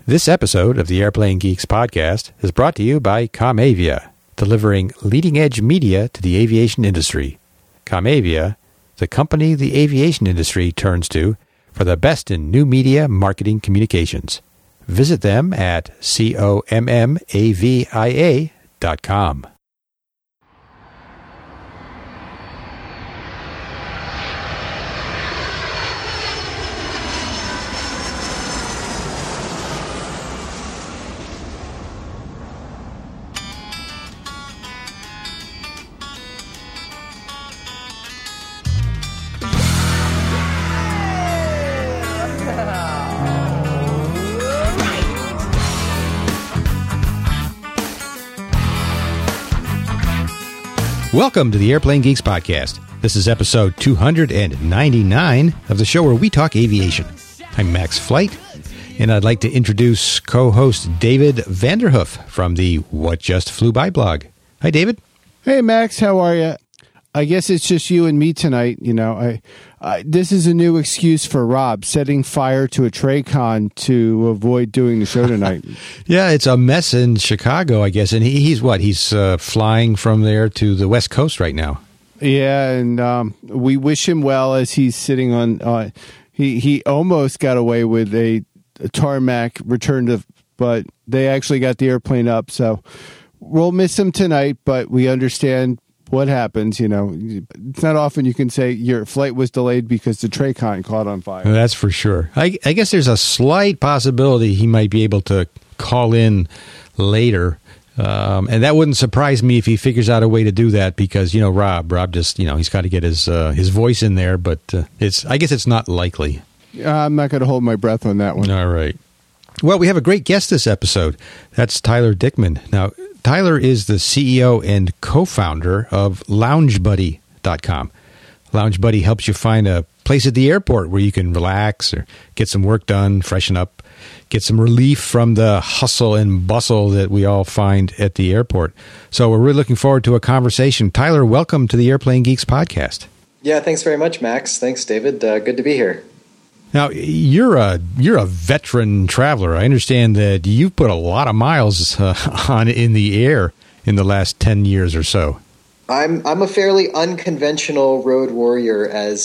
This episode of the Airplane Geeks podcast is brought to you by Comavia, delivering leading-edge media to the aviation industry. Comavia, the company the aviation industry turns to for the best in new media marketing communications. Visit them at commavia.com. Welcome to the Airplane Geeks podcast. This is episode 299 of the show where we talk aviation. I'm Max Flight, and I'd like to introduce co-host David Vanderhoof from the What Just Flew By blog. Hi, David. Hey, Max. How are you? I guess it's just you and me tonight. You know, this is a new excuse for Rob, setting fire to a Tracon to avoid doing the show tonight. Yeah, it's a mess in Chicago, I guess. And he's flying from there to the West Coast right now. Yeah, and we wish him well as he's sitting on. He almost got away with a tarmac return to, but they actually got the airplane up. So we'll miss him tonight, but we understand what happens. You know, it's not often you can say your flight was delayed because the Tracon caught on fire. That's for sure. I guess there's a slight possibility he might be able to call in later. And that wouldn't surprise me if he figures out a way to do that because, you know, Rob just, you know, he's got to get his voice in there, but I guess it's not likely. I'm not going to hold my breath on that one. All right. Well, we have a great guest this episode. That's Tyler Dickman. Now, Tyler is the CEO and co-founder of LoungeBuddy.com. LoungeBuddy helps you find a place at the airport where you can relax or get some work done, freshen up, get some relief from the hustle and bustle that we all find at the airport. So we're really looking forward to a conversation. Tyler, welcome to the Airplane Geeks podcast. Yeah, thanks very much, Max. Thanks, David. Good to be here. Now, you're a veteran traveler. I understand that you've put a lot of miles on in the air in the last 10 years or so. I'm a fairly unconventional road warrior, as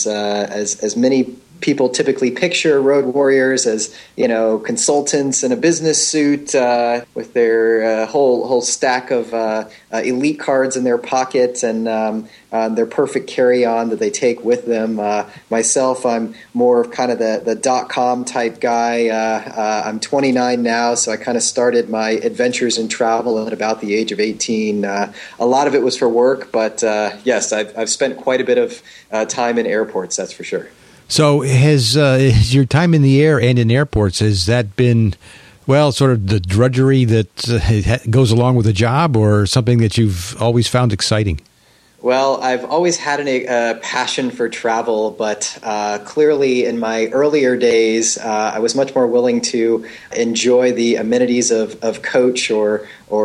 many people typically picture road warriors as, you know, consultants in a business suit with their whole stack of elite cards in their pocket and their perfect carry-on that they take with them. Myself, I'm more of kind of the .com type guy. I'm 29 now, so I kind of started my adventures in travel at about the age of 18. A lot of it was for work, but yes, I've spent quite a bit of time in airports, that's for sure. So has your time in the air and in airports, has that been, well, sort of the drudgery that goes along with the job or something that you've always found exciting? Well, I've always had a passion for travel, but clearly in my earlier days, I was much more willing to enjoy the amenities of coach or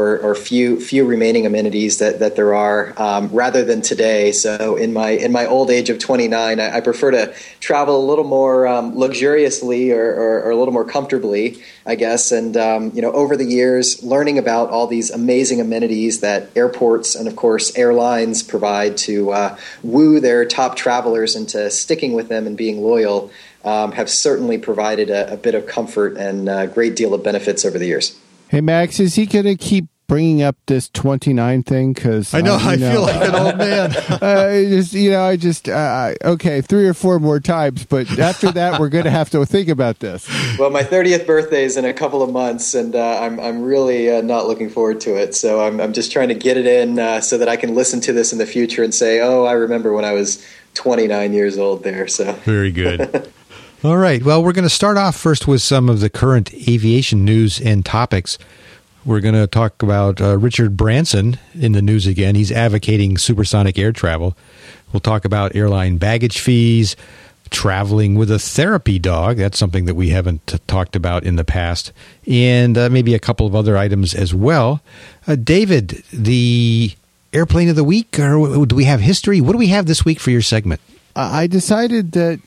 few remaining amenities that there are rather than today. So in my old age of 29, I prefer to travel a little more luxuriously or a little more comfortably, I guess. And over the years, learning about all these amazing amenities that airports and of course airlines provide to woo their top travelers into sticking with them and being loyal have certainly provided a bit of comfort and a great deal of benefits over the years. Hey, Max, is he going to keep bringing up this 29 thing? Because I know, I feel like an old man. Okay, 3 or 4 more times, but after that, we're going to have to think about this. Well, my 30th birthday is in a couple of months, and I'm really not looking forward to it. So I'm just trying to get it in so that I can listen to this in the future and say, oh, I remember when I was 29 years old there. So very good. All right. Well, we're going to start off first with some of the current aviation news and topics. We're going to talk about Richard Branson in the news again. He's advocating supersonic air travel. We'll talk about airline baggage fees, traveling with a therapy dog. That's something that we haven't talked about in the past. And maybe a couple of other items as well. David, the airplane of the week, or do we have history? What do we have this week for your segment? I decided that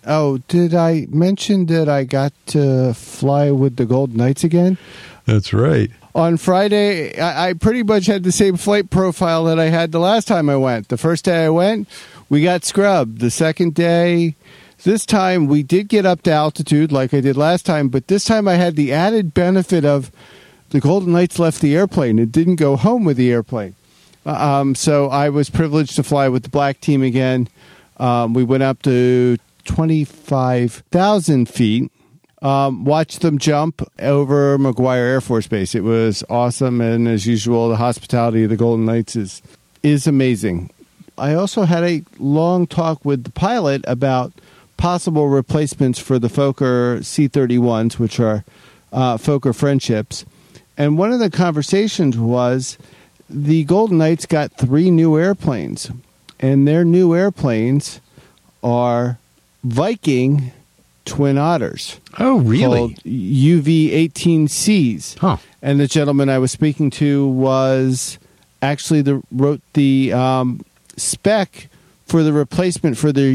Oh, did I mention that I got to fly with the Golden Knights again? That's right. On Friday, I pretty much had the same flight profile that I had the last time I went. The first day I went, we got scrubbed. The second day, this time we did get up to altitude like I did last time, but this time I had the added benefit of the Golden Knights left the airplane. It didn't go home with the airplane. So I was privileged to fly with the black team again. We went up to 25,000 feet. Watched them jump over McGuire Air Force Base. It was awesome, and as usual, the hospitality of the Golden Knights is amazing. I also had a long talk with the pilot about possible replacements for the Fokker C-31s, which are Fokker Friendships. And one of the conversations was the Golden Knights got 3 new airplanes, and their new airplanes are Viking Twin Otters. Oh, really? Called UV-18Cs. Huh. And the gentleman I was speaking to was actually wrote the spec for the replacement for their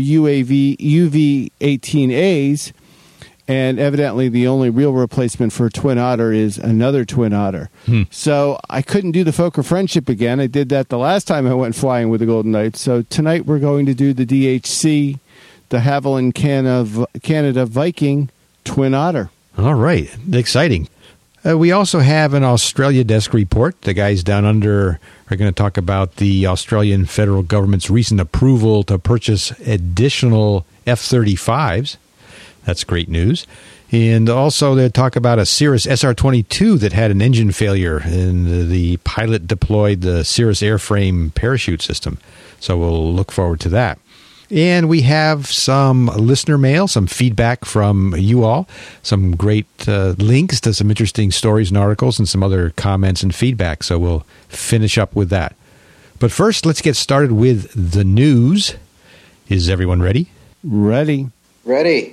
UV-18As, and evidently the only real replacement for a Twin Otter is another Twin Otter. So I couldn't do the Fokker Friendship again. I did that the last time I went flying with the Golden Knights. So tonight we're going to do the DHC, the Havilland Canada Viking Twin Otter. All right. Exciting. We also have an Australia desk report. The guys down under are going to talk about the Australian federal government's recent approval to purchase additional F-35s. That's great news. And also they talk about a Cirrus SR-22 that had an engine failure, and the pilot deployed the Cirrus airframe parachute system. So we'll look forward to that. And we have some listener mail, some feedback from you all, some great links to some interesting stories and articles, and some other comments and feedback. So we'll finish up with that. But first, let's get started with the news. Is everyone ready? Ready. Ready.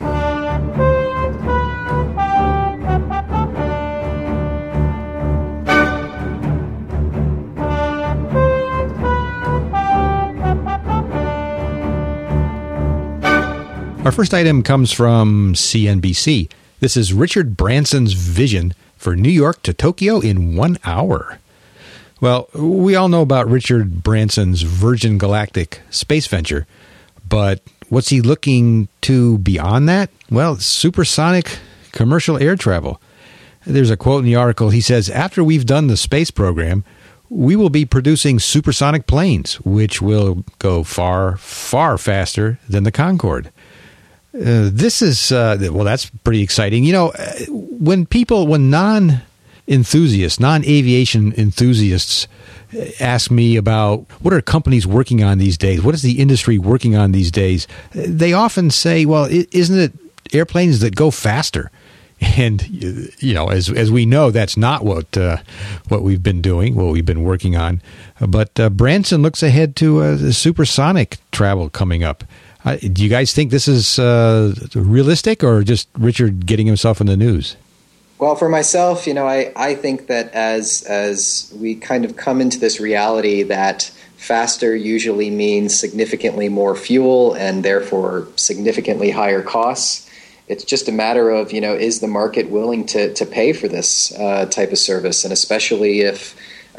Our first item comes from CNBC. This is Richard Branson's vision for New York to Tokyo in 1 hour. Well, we all know about Richard Branson's Virgin Galactic space venture, but what's he looking to beyond that? Well, supersonic commercial air travel. There's a quote in the article. He says, "After we've done the space program, we will be producing supersonic planes, which will go far, far faster than the Concorde." This is, well, that's pretty exciting. You know, when non-enthusiasts, non-aviation enthusiasts ask me about what are companies working on these days, what is the industry working on these days, they often say, well, isn't it airplanes that go faster? And, you know, as we know, that's not what we've been doing, what we've been working on. But Branson looks ahead to supersonic travel coming up. Do you guys think this is realistic, or just Richard getting himself in the news? Well, for myself, you know, I think that as we kind of come into this reality that faster usually means significantly more fuel and therefore significantly higher costs, it's just a matter of, you know, is the market willing to pay for this type of service? And especially if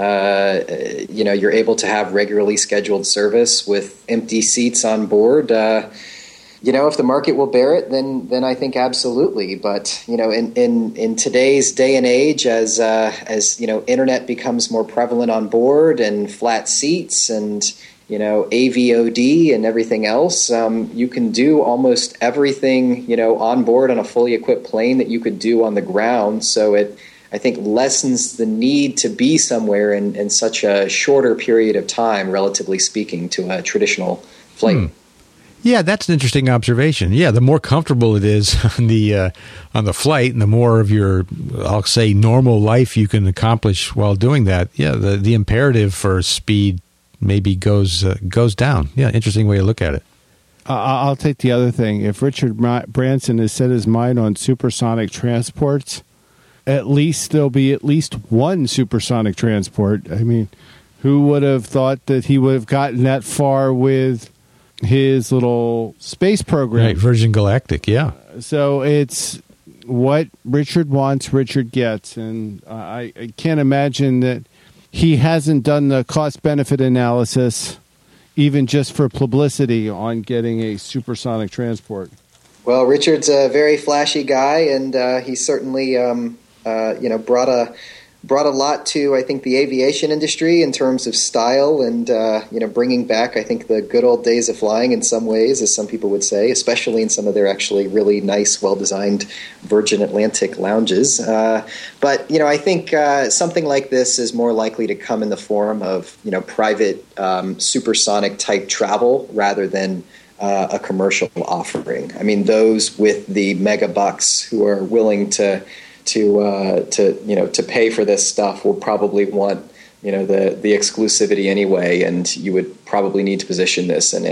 you know, you're able to have regularly scheduled service with empty seats on board. You know, if the market will bear it, then I think absolutely. But you know, in today's day and age, as you know, internet becomes more prevalent on board, and flat seats, and you know, AVOD and everything else, you can do almost everything, you know, on board on a fully equipped plane that you could do on the ground. So it, I think, lessens the need to be somewhere in such a shorter period of time, relatively speaking, to a traditional flight. Yeah, that's an interesting observation. Yeah, the more comfortable it is on the flight, and the more of your, I'll say, normal life you can accomplish while doing that. Yeah, the imperative for speed maybe goes down. Yeah, interesting way to look at it. I'll take the other thing. If Richard Branson has set his mind on supersonic transports, at least there'll be at least one supersonic transport. I mean, who would have thought that he would have gotten that far with his little space program. Right, Virgin Galactic, yeah. So it's what Richard wants, Richard gets. And I can't imagine that he hasn't done the cost-benefit analysis, even just for publicity, on getting a supersonic transport. Well, Richard's a very flashy guy, and he certainly brought a lot to, I think, the aviation industry in terms of style and, bringing back, I think, the good old days of flying in some ways, as some people would say, especially in some of their actually really nice, well-designed Virgin Atlantic lounges. But I think something like this is more likely to come in the form of, private supersonic type travel rather than a commercial offering. I mean, those with the mega bucks who are willing to pay for this stuff will probably want the exclusivity anyway, and you would probably need to position this in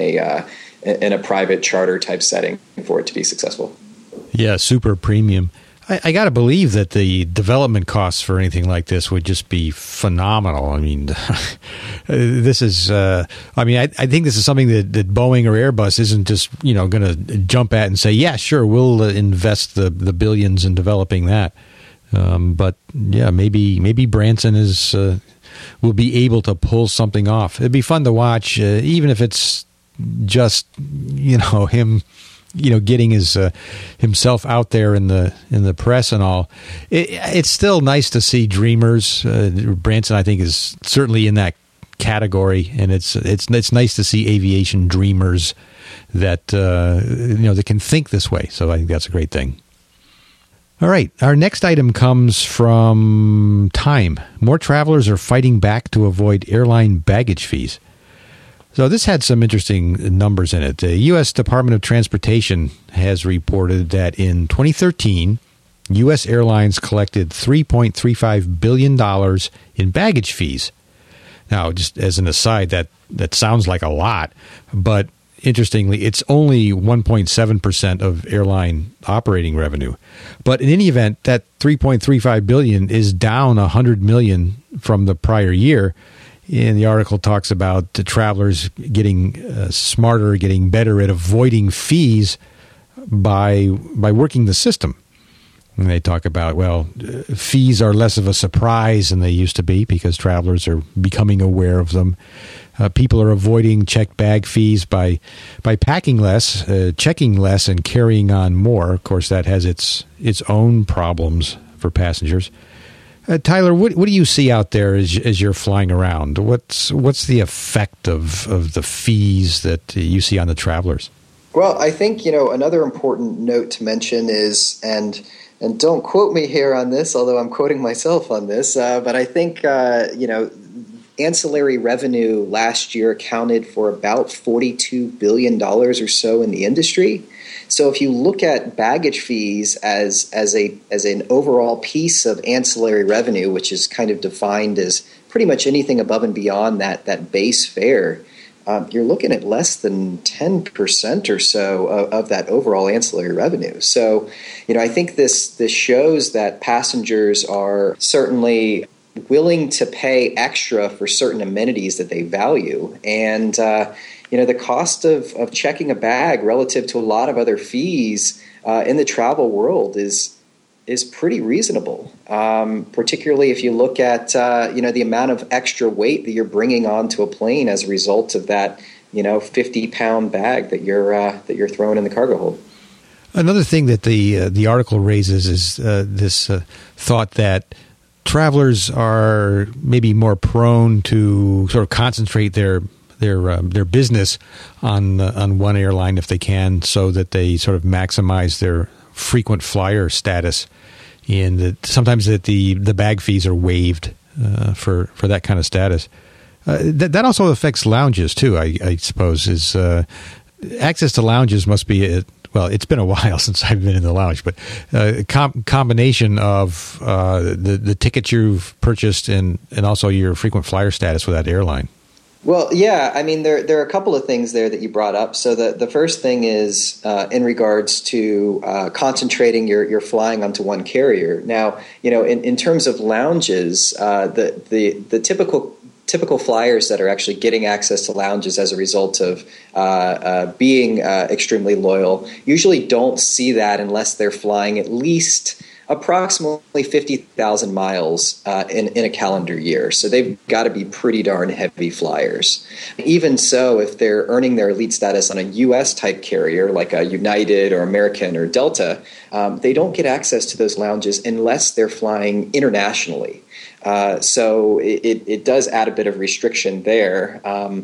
a private charter type setting for it to be successful. Yeah, super premium. I got to believe that the development costs for anything like this would just be phenomenal. I mean, this is. I think this is something that Boeing or Airbus isn't just going to jump at and say, yeah, sure, we'll invest the billions in developing that. But yeah, maybe Branson will be able to pull something off. It'd be fun to watch, even if it's just him. Getting himself out there in the press and all. It's still nice to see dreamers. Branson, I think, is certainly in that category, and it's nice to see aviation dreamers that that can think this way. So I think that's a great thing. All right, our next item comes from Time. More travelers are fighting back to avoid airline baggage fees. So this had some interesting numbers in it. The U.S. Department of Transportation has reported that in 2013, U.S. airlines collected $3.35 billion in baggage fees. Now, just as an aside, that sounds like a lot, but interestingly, it's only 1.7% of airline operating revenue. But in any event, that $3.35 billion is down $100 million from the prior year. And the article talks about the travelers getting smarter, getting better at avoiding fees by working the system. And they talk about, fees are less of a surprise than they used to be because travelers are becoming aware of them. People are avoiding checked bag fees by packing less, checking less, and carrying on more. Of course, that has its own problems for passengers. Tyler, what do you see out there as you're flying around? What's the effect of the fees that you see on the travelers? Well, I think another important note to mention is, and don't quote me here on this, although I'm quoting myself on this, but I think ancillary revenue last year accounted for about $42 billion or so in the industry. So if you look at baggage fees as an overall piece of ancillary revenue, which is kind of defined as pretty much anything above and beyond that base fare, you're looking at less than 10% or so of that overall ancillary revenue. So, I think this shows that passengers are certainly willing to pay extra for certain amenities that they value. And the cost of checking a bag relative to a lot of other fees in the travel world is pretty reasonable, particularly if you look at the amount of extra weight that you're bringing onto a plane as a result of that 50-pound bag that you're throwing in the cargo hold. Another thing that the article raises is this thought that travelers are maybe more prone to sort of concentrate their business on one airline if they can, so that they sort of maximize their frequent flyer status, and that sometimes that the bag fees are waived for that kind of status. That also affects lounges too, I suppose. Is access to lounges must be it's been a while since I've been in the lounge, but a combination of the tickets you've purchased and also your frequent flyer status with that airline. Well, yeah, I mean, there are a couple of things there that you brought up. So the first thing is in regards to concentrating your flying onto one carrier. Now, in terms of lounges, the typical typical flyers that are actually getting access to lounges as a result of being extremely loyal usually don't see that unless they're flying at least approximately 50,000 miles in a calendar year. So they've got to be pretty darn heavy flyers. Even so, if they're earning their elite status on a U.S. type carrier like a United or American or Delta, they don't get access to those lounges unless they're flying internationally. So it does add a bit of restriction there.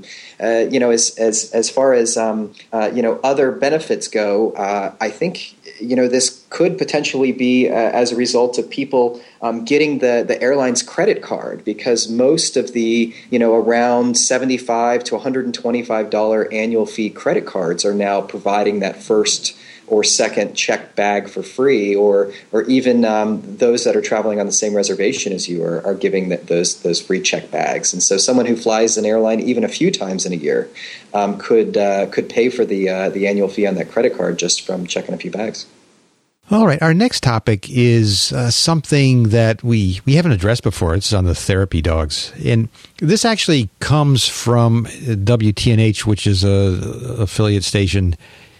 As far as other benefits go, I think this could potentially be as a result of people getting the airline's credit card, because most of the around $75 to $125 annual fee credit cards are now providing that first or second check bag for free, or even those that are traveling on the same reservation as you are giving those free check bags. And so someone who flies an airline even a few times in a year could pay for the annual fee on that credit card just from checking a few bags. All right. Our next topic is something that we haven't addressed before. It's on the therapy dogs. And this actually comes from WTNH, which is a affiliate station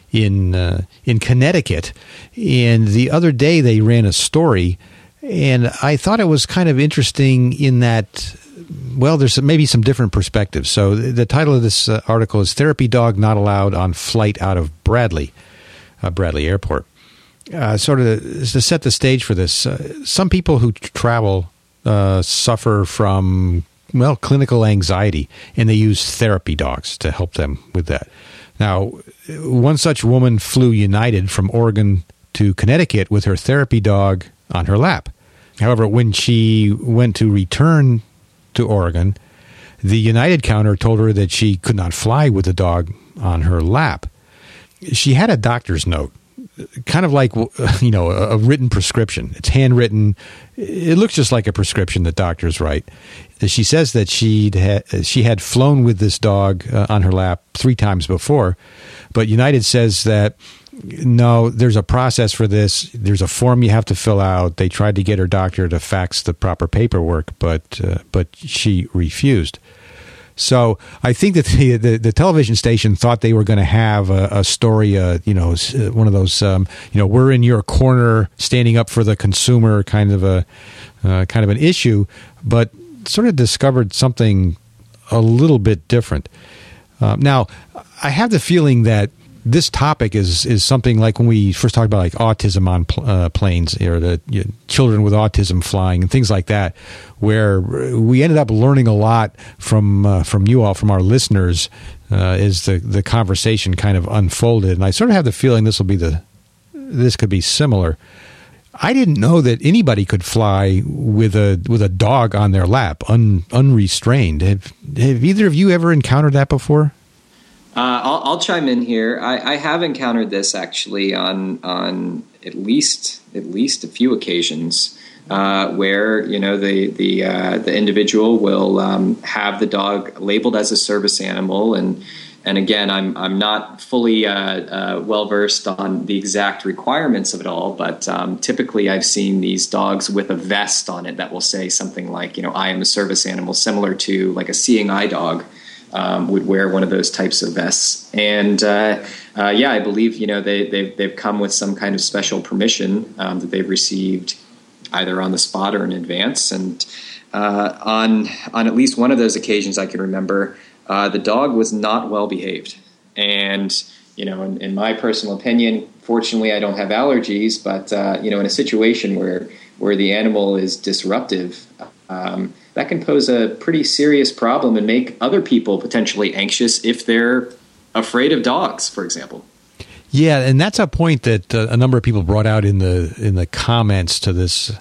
in Connecticut. And the other day they ran a story, and I thought it was kind of interesting in that, well, there's maybe some different perspectives. So the title of this article is "Therapy Dog Not Allowed on Flight Out of Bradley Airport." Sort of to set the stage for this, some people who travel suffer from, clinical anxiety, and they use therapy dogs to help them with that. Now, one such woman flew United from Oregon to Connecticut with her therapy dog on her lap. However, when she went to return to Oregon, the United counter told her that she could not fly with the dog on her lap. She had a doctor's note, kind of like, a written prescription. It's handwritten. It looks just like a prescription that doctors write. She says that she had flown with this dog on her lap 3 times before, but United says that, no, there's a process for this. There's a form you have to fill out. They tried to get her doctor to fax the proper paperwork, but she refused. So I think that the television station thought they were going to have a story, one of those, we're in your corner, standing up for the consumer kind of an issue, but sort of discovered something a little bit different. Now, I have the feeling that this topic is something like when we first talked about like autism on planes, or the children with autism flying and things like that, where we ended up learning a lot from you all, from our listeners, as the conversation kind of unfolded. And I sort of have the feeling this could be similar. I didn't know that anybody could fly with a dog on their lap, unrestrained. Have either of you ever encountered that before? I'll chime in here. I have encountered this actually on at least a few occasions where the individual will have the dog labeled as a service animal, and again, I'm not fully well versed on the exact requirements of it all, but typically I've seen these dogs with a vest on it that will say something like, I am a service animal, similar to like a seeing eye dog. Would wear one of those types of vests, and I believe they've come with some kind of special permission that they've received either on the spot or in advance. And on at least one of those occasions, I can remember the dog was not well behaved, and in my personal opinion, fortunately, I don't have allergies, but in a situation where the animal is disruptive. That can pose a pretty serious problem and make other people potentially anxious if they're afraid of dogs, for example. Yeah, and that's a point that a number of people brought out in the comments to this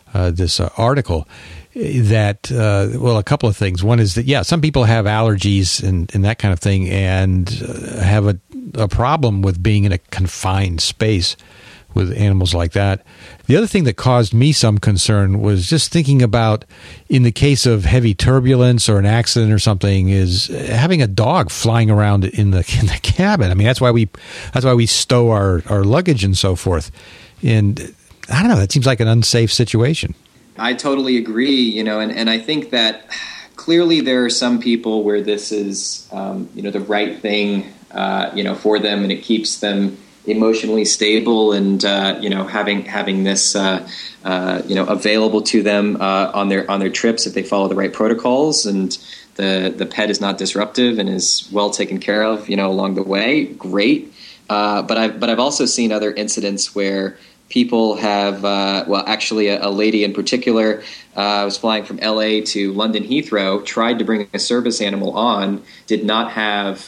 article. That a couple of things. One is that some people have allergies and that kind of thing, and have a problem with being in a confined space with animals like that. The other thing that caused me some concern was just thinking about, in the case of heavy turbulence or an accident or something, is having a dog flying around in the cabin. I mean, that's why we stow our luggage and so forth. And I don't know, that seems like an unsafe situation. I totally agree, and I think that clearly there are some people where this is, the right thing, for them, and it keeps them emotionally stable, and having this available to them on their trips if they follow the right protocols, and the pet is not disruptive and is well taken care of along the way. Great, but I've also seen other incidents where people have actually a lady in particular was flying from LA to London Heathrow, tried to bring a service animal on, did not have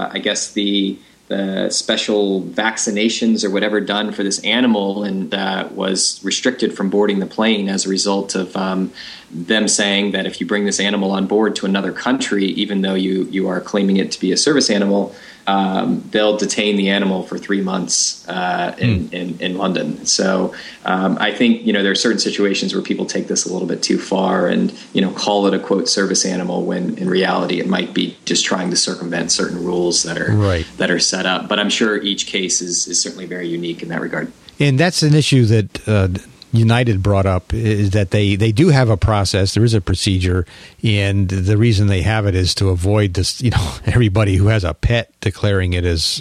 the special vaccinations or whatever done for this animal, and was restricted from boarding the plane as a result of them saying that if you bring this animal on board to another country, even though you are claiming it to be a service animal, they'll detain the animal for 3 months in London. So I think there are certain situations where people take this a little bit too far and call it a quote service animal when in reality it might be just trying to circumvent certain rules that are set up. But I'm sure each case is certainly very unique in that regard. And that's an issue that United brought up, is that they do have a process. There is a procedure, and the reason they have it is to avoid this, everybody who has a pet declaring it as,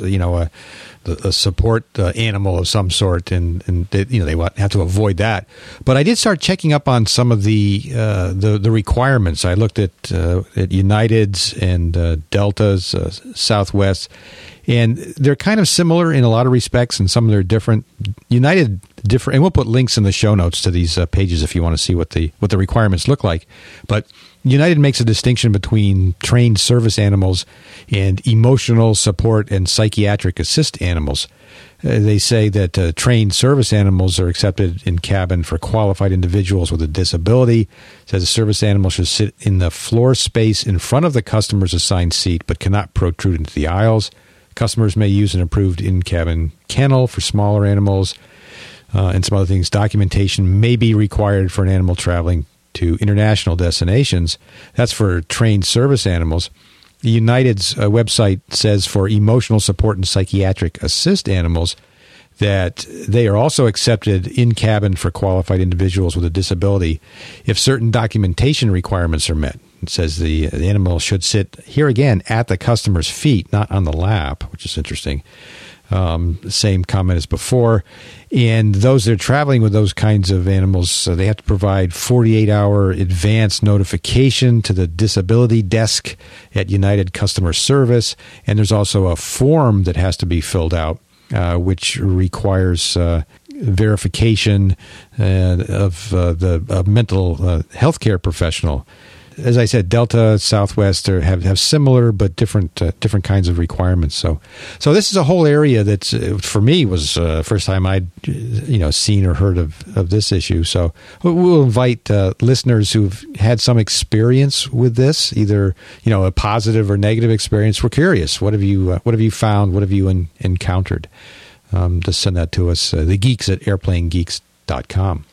a support animal of some sort, and they have to avoid that. But I did start checking up on some of the requirements. I looked at United's and Delta's, Southwest, and they're kind of similar in a lot of respects, and some of them are different. United different, and we'll put links in the show notes to these pages if you want to see what the requirements look like. But United makes a distinction between trained service animals and emotional support and psychiatric assist animals. They say that trained service animals are accepted in cabin for qualified individuals with a disability. It says a service animal should sit in the floor space in front of the customer's assigned seat, but cannot protrude into the aisles. Customers may use an approved in-cabin kennel for smaller animals, and some other things. Documentation may be required for an animal traveling to international destinations. That's for trained service animals. The United's website says for emotional support and psychiatric assist animals that they are also accepted in cabin for qualified individuals with a disability if certain documentation requirements are met. It says the animal should sit, here again, at the customer's feet, not on the lap, which is interesting. Same comment as before. And those that are traveling with those kinds of animals, they have to provide 48-hour advance notification to the disability desk at United Customer Service. And there's also a form that has to be filled out, which requires verification of the mental health care professional. As I said, Delta, Southwest have similar but different kinds of requirements. So this is a whole area that for me was first time I'd seen or heard of this issue. So we'll invite listeners who've had some experience with this, either a positive or negative experience. We're curious. What have you found? What have you encountered? Just send that to us. The Geeks at airplanegeeks.com.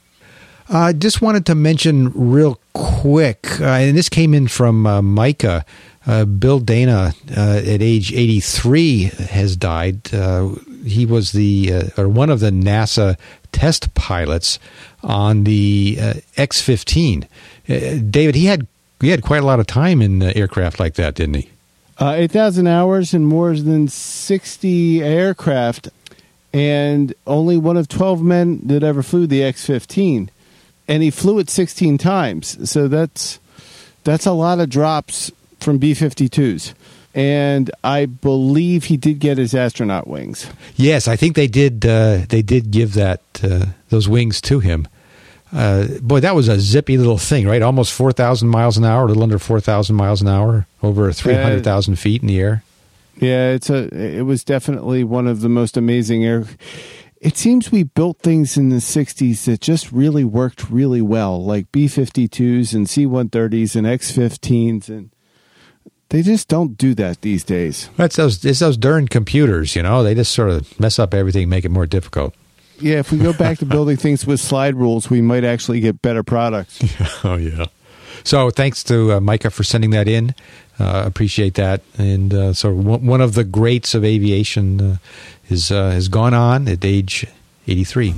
I just wanted to mention real quick, and this came in from Micah. Bill Dana, at age 83, has died. He was one of the NASA test pilots on the X-15. David, he had quite a lot of time in aircraft like that, didn't he? 8,000 hours in more than 60 aircraft, and only one of 12 men that ever flew the X-15. And he flew it 16 times. So that's a lot of drops from B-52s. And I believe he did get his astronaut wings. Yes, I think they did give those wings to him. Boy, that was a zippy little thing, right? Almost 4,000 miles an hour, a little under 4,000 miles an hour, over 300,000 feet in the air. Yeah, it was definitely one of the most amazing air. It seems we built things in the 60s that just really worked really well, like B-52s and C-130s and X-15s, and they just don't do that these days. It's those darn computers, they just sort of mess up everything, make it more difficult. Yeah, if we go back to building things with slide rules, we might actually get better products. Oh, yeah. So thanks to Micah for sending that in. Appreciate that. And so one of the greats of aviation has gone on at age 83.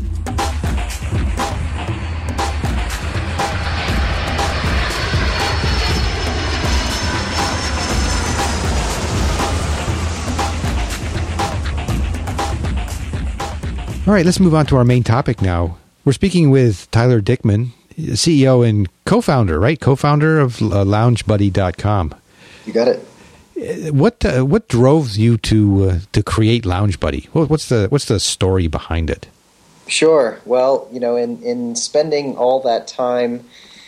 All right, let's move on to our main topic now. We're speaking with Tyler Dickman, CEO and co-founder, right? Co-founder of LoungeBuddy.com. You got it. What drove you to create LoungeBuddy? What's the story behind it? Sure. Well, in spending all that time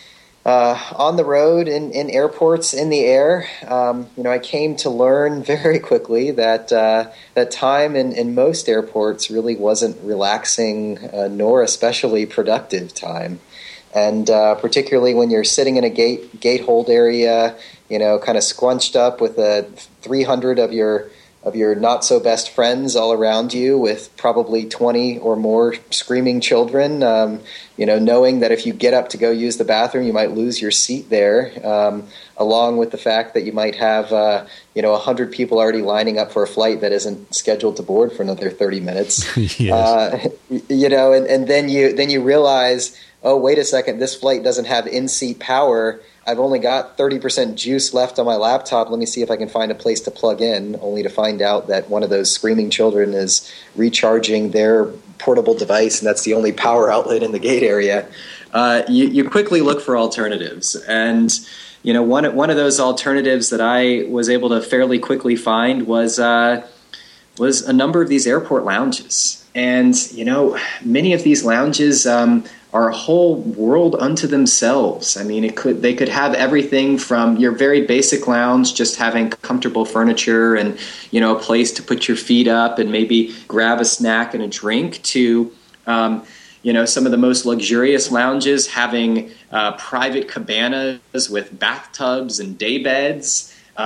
on the road, in airports, in the air, I came to learn very quickly that that time in most airports really wasn't relaxing, nor especially productive time. And particularly when you're sitting in a gate hold area, kind of squunched up with 300 of your not so best friends all around you, with probably 20 or more screaming children, knowing that if you get up to go use the bathroom, you might lose your seat there, along with the fact that you might have 100 people already lining up for a flight that isn't scheduled to board for another 30 minutes. Yes. And then you realize, oh, wait a second, this flight doesn't have in-seat power. I've only got 30% juice left on my laptop. Let me see if I can find a place to plug in, only to find out that one of those screaming children is recharging their portable device, and that's the only power outlet in the gate area. You quickly look for alternatives. And one of those alternatives that I was able to fairly quickly find was a number of these airport lounges. And, many of these lounges are a whole world unto themselves. I mean, they could have everything from your very basic lounge, just having comfortable furniture and, a place to put your feet up and maybe grab a snack and a drink, to, some of the most luxurious lounges having private cabanas with bathtubs and day beds.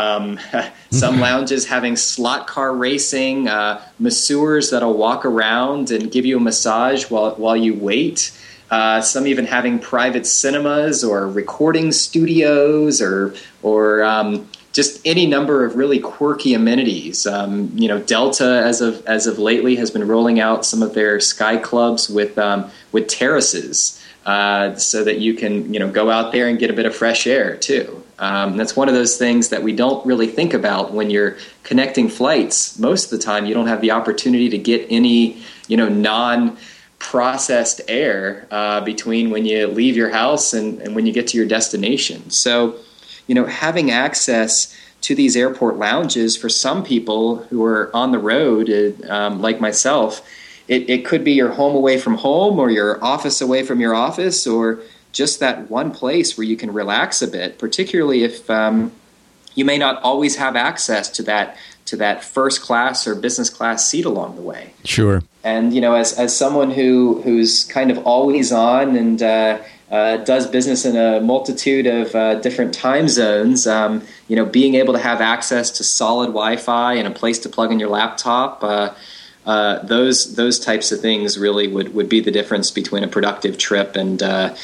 Some lounges having slot car racing, masseurs that'll walk around and give you a massage while you wait. Some even having private cinemas or recording studios or just any number of really quirky amenities. Delta as of lately has been rolling out some of their sky clubs with terraces, so that you can go out there and get a bit of fresh air too. That's one of those things that we don't really think about when you're connecting flights. Most of the time, you don't have the opportunity to get any non-processed air between when you leave your house and when you get to your destination. So, having access to these airport lounges for some people who are on the road, like myself, it could be your home away from home, or your office away from your office, or just that one place where you can relax a bit, particularly if you may not always have access to that first class or business class seat along the way. Sure. And, as someone who's kind of always on and does business in a multitude of different time zones, being able to have access to solid Wi-Fi and a place to plug in your laptop, those types of things really would be the difference between a productive trip and a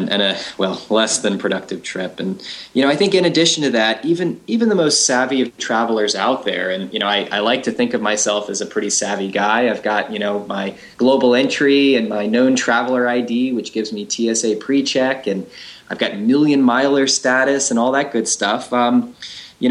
less than productive trip. And I think in addition to that, even the most savvy of travelers out there, and I like to think of myself as a pretty savvy guy. I've got my global entry and my known traveler ID, which gives me TSA pre-check, and I've got million miler status and all that good stuff. We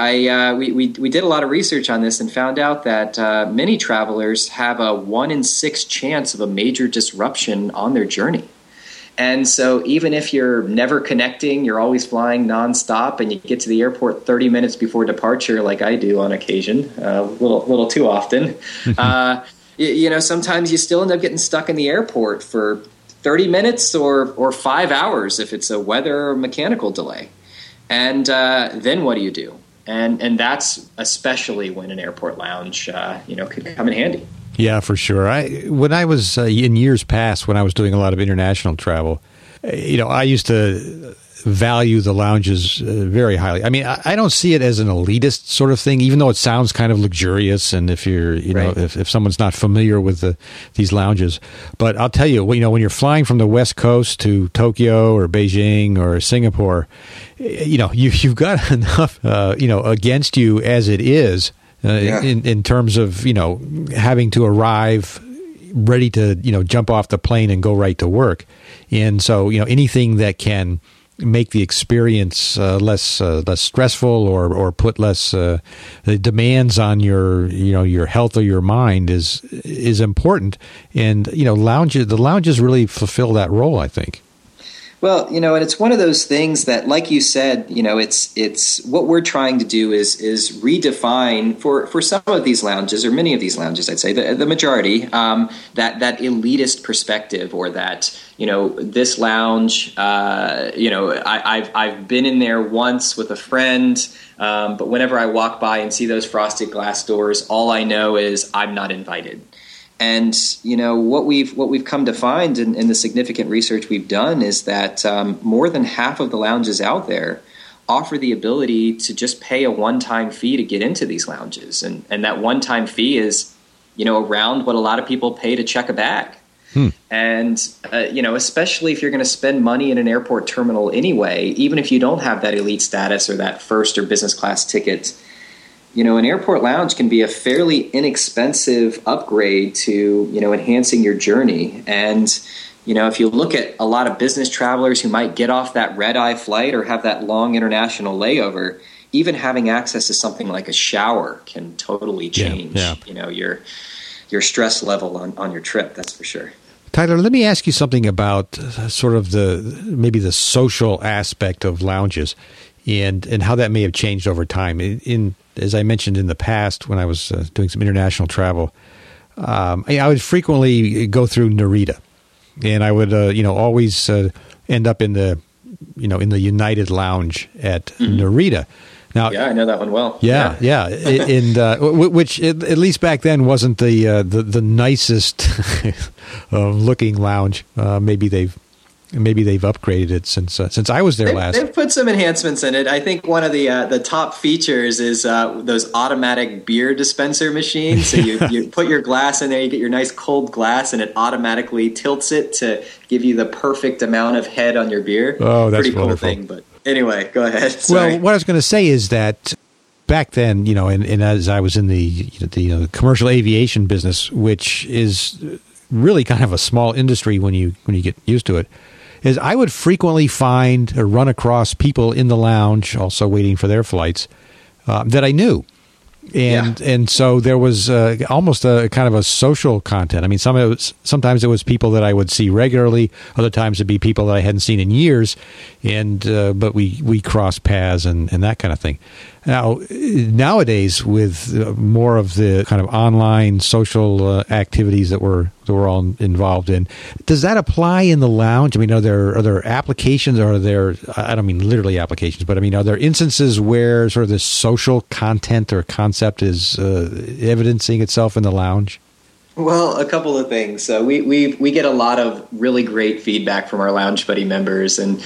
did a lot of research on this and found out that many travelers have a 1 in 6 chance of a major disruption on their journey. And so even if you're never connecting, you're always flying nonstop, and you get to the airport 30 minutes before departure, like I do on occasion, a little too often, sometimes you still end up getting stuck in the airport for 30 minutes or 5 hours if it's a weather or mechanical delay. And then what do you do? And that's especially when an airport lounge, could come in handy. Yeah, for sure. When I was in years past, when I was doing a lot of international travel, I used to value the lounges very highly. I mean, I don't see it as an elitist sort of thing, even though it sounds kind of luxurious. And if you're, right. if someone's not familiar with these lounges, but I'll tell you, when you're flying from the West Coast to Tokyo or Beijing or Singapore, you've got enough, against you as it is, in terms of, having to arrive ready to, jump off the plane and go right to work. And so, anything that can make the experience less stressful or put less the demands on your health or your mind is important. And the lounges really fulfill that role, I think. Well, and it's one of those things that, like you said, it's what we're trying to do is redefine for some of these lounges, or many of these lounges, I'd say the majority, that elitist perspective, or that this lounge, I've been in there once with a friend, but whenever I walk by and see those frosted glass doors, all I know is I'm not invited. And what we've come to find in the significant research we've done is that more than half of the lounges out there offer the ability to just pay a one-time fee to get into these lounges, and that one-time fee is around what a lot of people pay to check a bag. And especially if you're going to spend money in an airport terminal anyway, even if you don't have that elite status or that first or business class ticket. An airport lounge can be a fairly inexpensive upgrade to, enhancing your journey. And, if you look at a lot of business travelers who might get off that red-eye flight or have that long international layover, even having access to something like a shower can totally change, your stress level on your trip. That's for sure. Tyler, let me ask you something about sort of maybe the social aspect of lounges and how that may have changed over time. As I mentioned in the past, when I was doing some international travel, I would frequently go through Narita, and I would, always end up in the United Lounge at Narita. Now, yeah, I know that one well. Yeah. And which at least back then wasn't the nicest looking lounge. Maybe they've upgraded it since I was there last. They've put some enhancements in it. I think one of the top features is those automatic beer dispenser machines. So you put your glass in there, you get your nice cold glass, and it automatically tilts it to give you the perfect amount of head on your beer. Oh, that's pretty cool wonderful. thing. But anyway, go ahead. Sorry. Well, what I was going to say is that back then, and as I was in the commercial aviation business, which is really kind of a small industry when you get used to it, is I would frequently find or run across people in the lounge also waiting for their flights that I knew. And so there was almost a kind of a social content. I mean, sometimes it was people that I would see regularly. Other times it'd be people that I hadn't seen in years, but we crossed paths and that kind of thing. Now, nowadays, with more of the kind of online social activities that we're all involved in, does that apply in the lounge? I mean, are there applications? Or are there? I don't mean literally applications, but I mean, are there instances where sort of this social content or concept is evidencing itself in the lounge? Well, a couple of things. So we get a lot of really great feedback from our Lounge Buddy members, and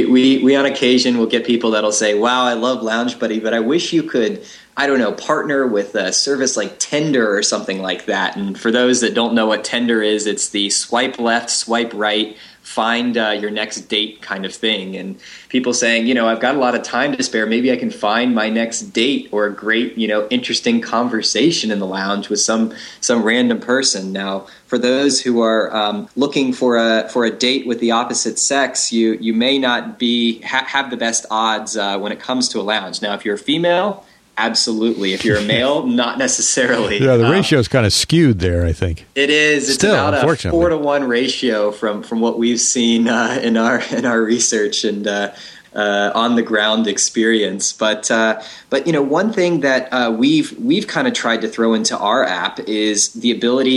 we on occasion will get people that'll say, "Wow, I love Lounge Buddy, but I wish you could, I don't know, partner with a service like Tinder or something like that." And for those that don't know what Tinder is, it's the swipe left, swipe right, find your next date kind of thing. And people saying, I've got a lot of time to spare. Maybe I can find my next date or a great, interesting conversation in the lounge with some random person. Now, for those who are looking for a date with the opposite sex, you may not have the best odds when it comes to a lounge. Now, if you're a female, absolutely. If you're a male, not necessarily. Yeah, the ratio is kind of skewed there, I think. It is. It's Still, about a 4-to-1 ratio from what we've seen in our research and on the ground experience. But one thing that we've kind of tried to throw into our app is the ability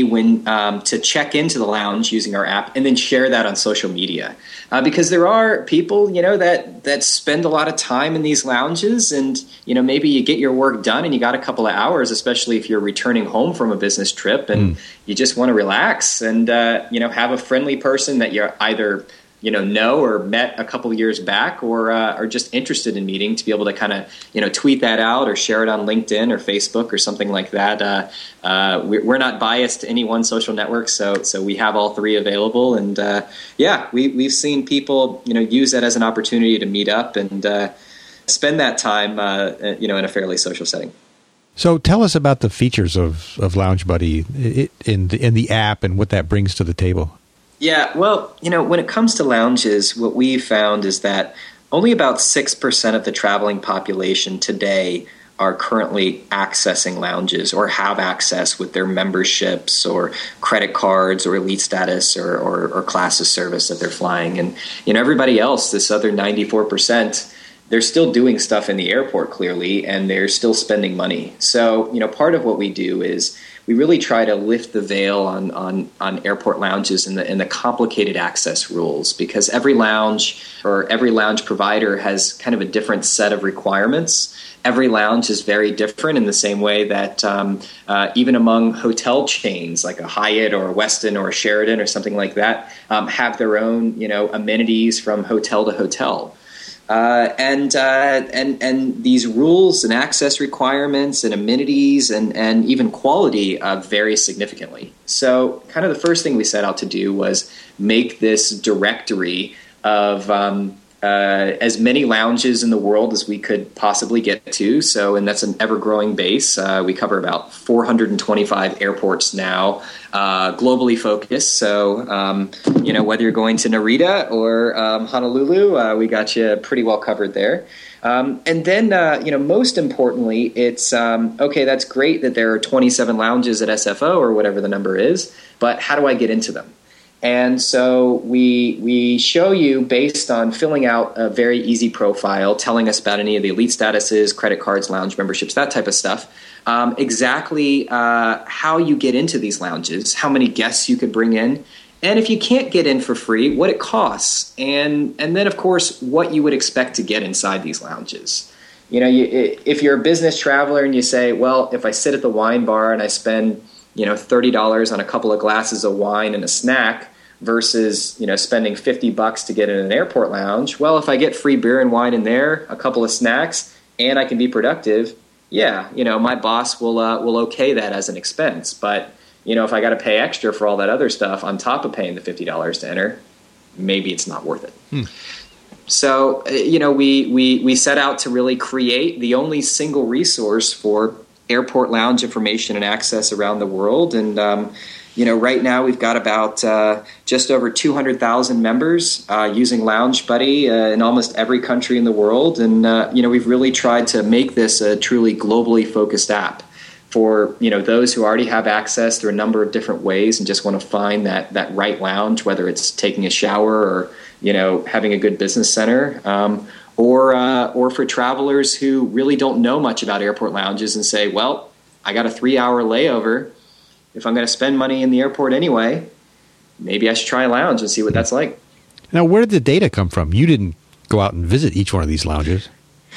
to check into the lounge using our app and then share that on social media. Because there are people, that spend a lot of time in these lounges, and, maybe you get your work done and you got a couple of hours, especially if you're returning home from a business trip and you just want to relax and, have a friendly person that you're either, know or met a couple of years back or are just interested in meeting, to be able to kind of, tweet that out or share it on LinkedIn or Facebook or something like that. We're not biased to any one social network, so we have all three available. And we've seen people, use that as an opportunity to meet up and spend that time, in a fairly social setting. So tell us about the features of Lounge Buddy in the app and what that brings to the table. Yeah, well, when it comes to lounges, what we've found is that only about 6% of the traveling population today are currently accessing lounges or have access with their memberships or credit cards or elite status or class of service that they're flying. And, everybody else, this other 94%, they're still doing stuff in the airport clearly, and they're still spending money. So, part of what we do is we really try to lift the veil on airport lounges and the complicated access rules, because every lounge or every lounge provider has kind of a different set of requirements. Every lounge is very different in the same way that even among hotel chains like a Hyatt or a Westin or a Sheraton or something like that have their own, amenities from hotel to hotel. And these rules and access requirements and amenities and even quality vary significantly. So kind of the first thing we set out to do was make this directory of as many lounges in the world as we could possibly get to. So, and that's an ever-growing base. We cover about 425 airports now, globally focused. So, whether you're going to Narita or Honolulu, we got you pretty well covered there. And then, most importantly, it's, okay, that's great that there are 27 lounges at SFO or whatever the number is, but how do I get into them? And so we show you, based on filling out a very easy profile, telling us about any of the elite statuses, credit cards, lounge memberships, that type of stuff, exactly how you get into these lounges, how many guests you could bring in, and if you can't get in for free, what it costs, and then, of course, what you would expect to get inside these lounges. If you're a business traveler and you say, well, if I sit at the wine bar and I spend $30 on a couple of glasses of wine and a snack versus, spending $50 to get in an airport lounge. Well, if I get free beer and wine in there, a couple of snacks, and I can be productive, yeah, my boss will okay that as an expense. But, if I got to pay extra for all that other stuff on top of paying the $50 to enter, maybe it's not worth it. So, we set out to really create the only single resource for airport lounge information and access around the world. And, right now we've got about just over 200,000 members using Lounge Buddy in almost every country in the world. And, we've really tried to make this a truly globally focused app for, those who already have access through a number of different ways and just want to find that right lounge, whether it's taking a shower or, having a good business center, or for travelers who really don't know much about airport lounges and say, well, I got a 3-hour layover. If I'm going to spend money in the airport anyway, maybe I should try a lounge and see what that's like. Now, where did the data come from? You didn't go out and visit each one of these lounges.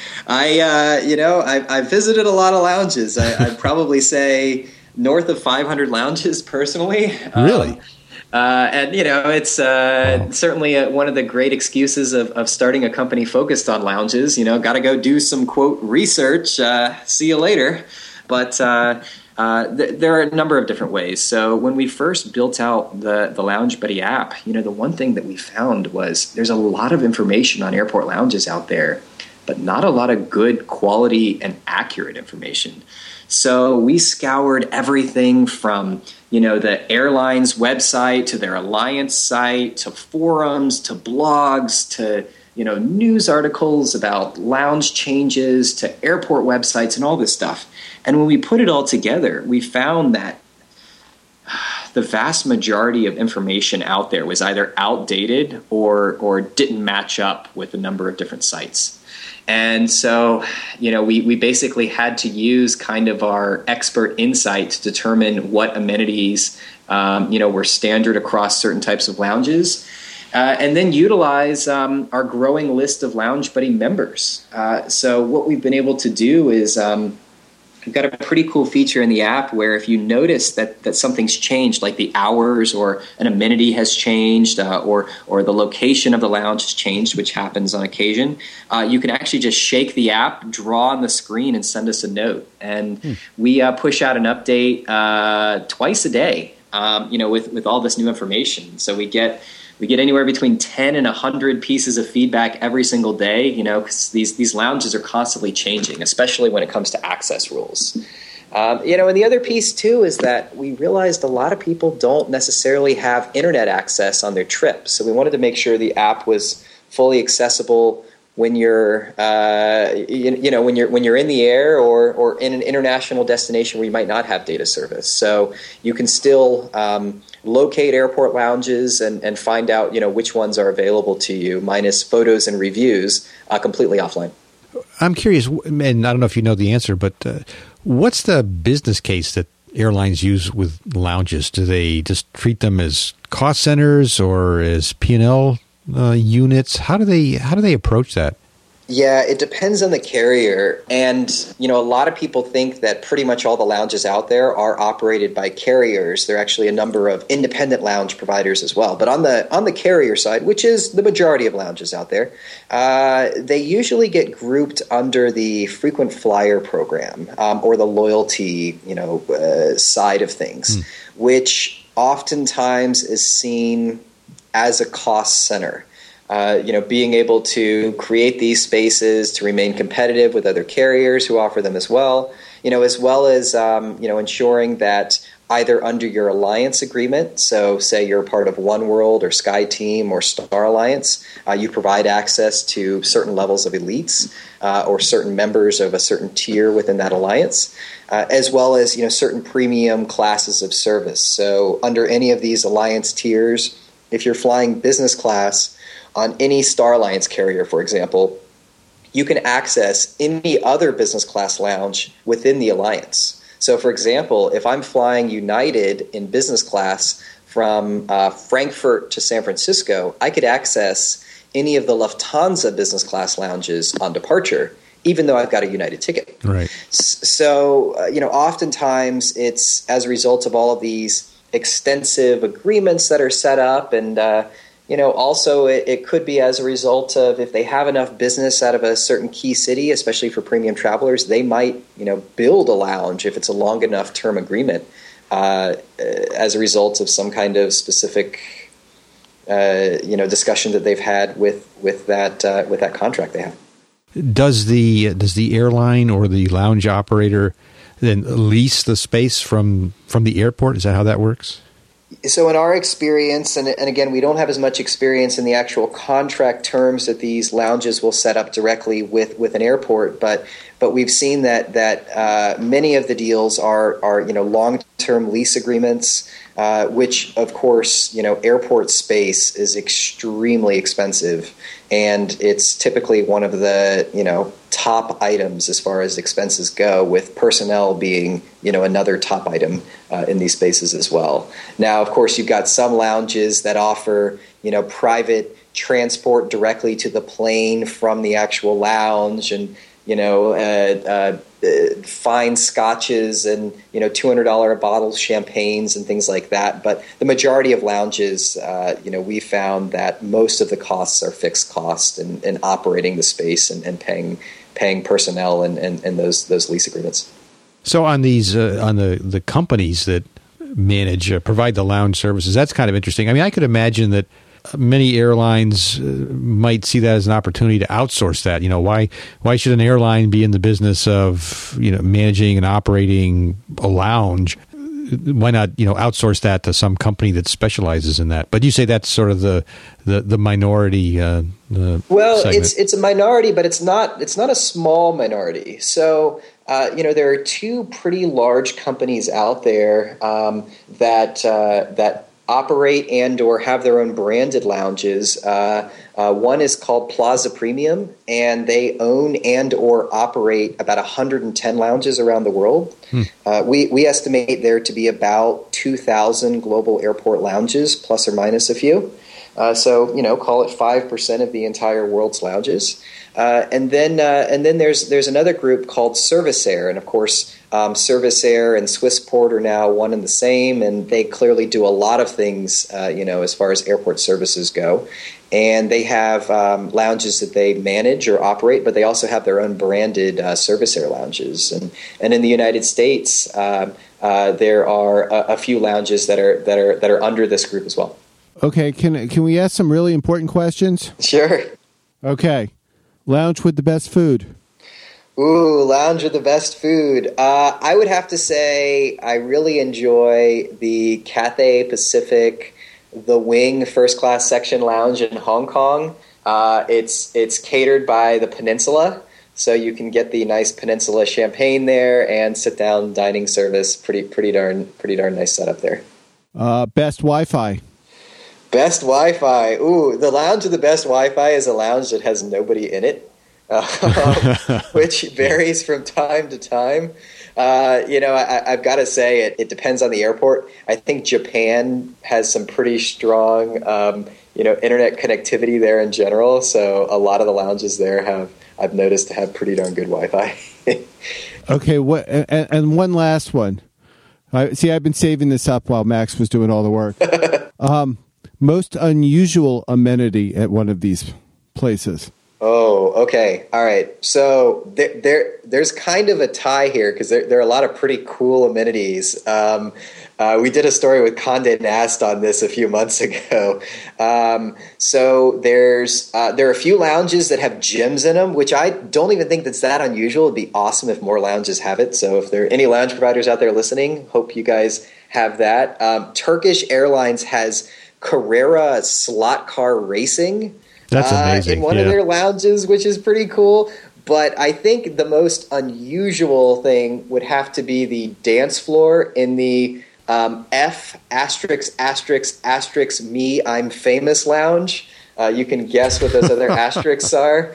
I visited a lot of lounges. I'd probably say north of 500 lounges personally. Really? And, it's certainly one of the great excuses of starting a company focused on lounges. Got to go do some, quote, research. See you later. But there are a number of different ways. So when we first built out the Lounge Buddy app, the one thing that we found was there's a lot of information on airport lounges out there, but not a lot of good quality and accurate information. So we scoured everything from, the airline's website to their alliance site to forums to blogs to, news articles about lounge changes to airport websites and all this stuff. And when we put it all together, we found that the vast majority of information out there was either outdated or didn't match up with a number of different sites. And so, we basically had to use kind of our expert insight to determine what amenities, were standard across certain types of lounges, and then utilize our growing list of Lounge Buddy members. So what we've been able to do is we've got a pretty cool feature in the app where if you notice that something's changed, like the hours or an amenity has changed or the location of the lounge has changed, which happens on occasion, you can actually just shake the app, draw on the screen, and send us a note. And we push out an update twice a day, with all this new information. So we get anywhere between 10 and 100 pieces of feedback every single day, because these lounges are constantly changing, especially when it comes to access rules. And the other piece, too, is that we realized a lot of people don't necessarily have internet access on their trip. So we wanted to make sure the app was fully accessible when you're when you're in the air or in an international destination where you might not have data service. So you can still locate airport lounges and find out which ones are available to you, minus photos and reviews, completely offline. I'm curious, and I don't know if you know the answer, but what's the business case that airlines use with lounges? Do they just treat them as cost centers or as P&L units? How do they approach that? Yeah, it depends on the carrier. And, a lot of people think that pretty much all the lounges out there are operated by carriers. There are actually a number of independent lounge providers as well. But on the carrier side, which is the majority of lounges out there, they usually get grouped under the frequent flyer program or the loyalty, side of things, which oftentimes is seen as a cost center. Being able to create these spaces to remain competitive with other carriers who offer them as well as ensuring that either under your alliance agreement, so say you're a part of oneworld or SkyTeam or Star Alliance, you provide access to certain levels of elites or certain members of a certain tier within that alliance, as well as certain premium classes of service. So under any of these alliance tiers, if you're flying business class on any Star Alliance carrier, for example, you can access any other business class lounge within the alliance. So, for example, if I'm flying United in business class from Frankfurt to San Francisco, I could access any of the Lufthansa business class lounges on departure, even though I've got a United ticket. Right. So, oftentimes it's as a result of all of these extensive agreements that are set up, and also it could be as a result of if they have enough business out of a certain key city, especially for premium travelers, they might build a lounge if it's a long enough term agreement as a result of some kind of specific discussion that they've had with that contract they have. Does the airline or the lounge operator then lease the space from the airport? Is that how that works? So in our experience, and again, we don't have as much experience in the actual contract terms that these lounges will set up directly with an airport, but we've seen that many of the deals are long-term lease agreements, which of course airport space is extremely expensive, and it's typically one of the top items as far as expenses go, with personnel being another top item in these spaces as well. Now, of course, you've got some lounges that offer private transport directly to the plane from the actual lounge, and fine scotches and $200 a bottle champagnes and things like that. But the majority of lounges, we found that most of the costs are fixed cost in operating the space and paying personnel and those lease agreements. So on these on the companies that provide the lounge services, that's kind of interesting. I mean, I could imagine that many airlines might see that as an opportunity to outsource that. Why should an airline be in the business of managing and operating a lounge? Why not outsource that to some company that specializes in that? But you say that's sort of the minority. Well, segment. It's a minority, but it's not a small minority. So there are two pretty large companies out there that operate and or have their own branded lounges. One is called Plaza Premium, and they own and or operate about 110 lounges around the world. We estimate there to be about 2,000 global airport lounges, plus or minus a few. So call it 5% of the entire world's lounges. And then there's another group called Servicair, and of course Servicair and Swissport are now one and the same, and they clearly do a lot of things as far as airport services go. And they have lounges that they manage or operate, but they also have their own branded Servicair lounges. And in the United States, there are a few lounges that are under this group as well. Okay, can we ask some really important questions? Sure. Okay. Lounge with the best food. Ooh, lounge with the best food. I would have to say I really enjoy the Cathay Pacific, the Wing first class section lounge in Hong Kong. It's catered by the Peninsula, so you can get the nice Peninsula champagne there and sit down dining service. Pretty darn nice setup there. Best Wi-Fi. Best Wi-Fi. Ooh, the lounge with the best Wi-Fi is a lounge that has nobody in it, which varies from time to time. I've got to say it depends on the airport. I think Japan has some pretty strong, internet connectivity there in general. So a lot of the lounges there I've noticed to have pretty darn good Wi-Fi. Okay. And one last one. I've been saving this up while Max was doing all the work. Most unusual amenity at one of these places. Oh, okay. All right. So there's kind of a tie here because there are a lot of pretty cool amenities. We did a story with Condé Nast on this a few months ago. So there are a few lounges that have gyms in them, which I don't even think that's that unusual. It'd be awesome if more lounges have it. So if there are any lounge providers out there listening, hope you guys have that. Turkish Airlines has Carrera slot car racing. That's amazing. In one of their lounges, which is pretty cool. But I think the most unusual thing would have to be the dance floor in the F *** me I'm famous lounge. You can guess what those other asterisks are.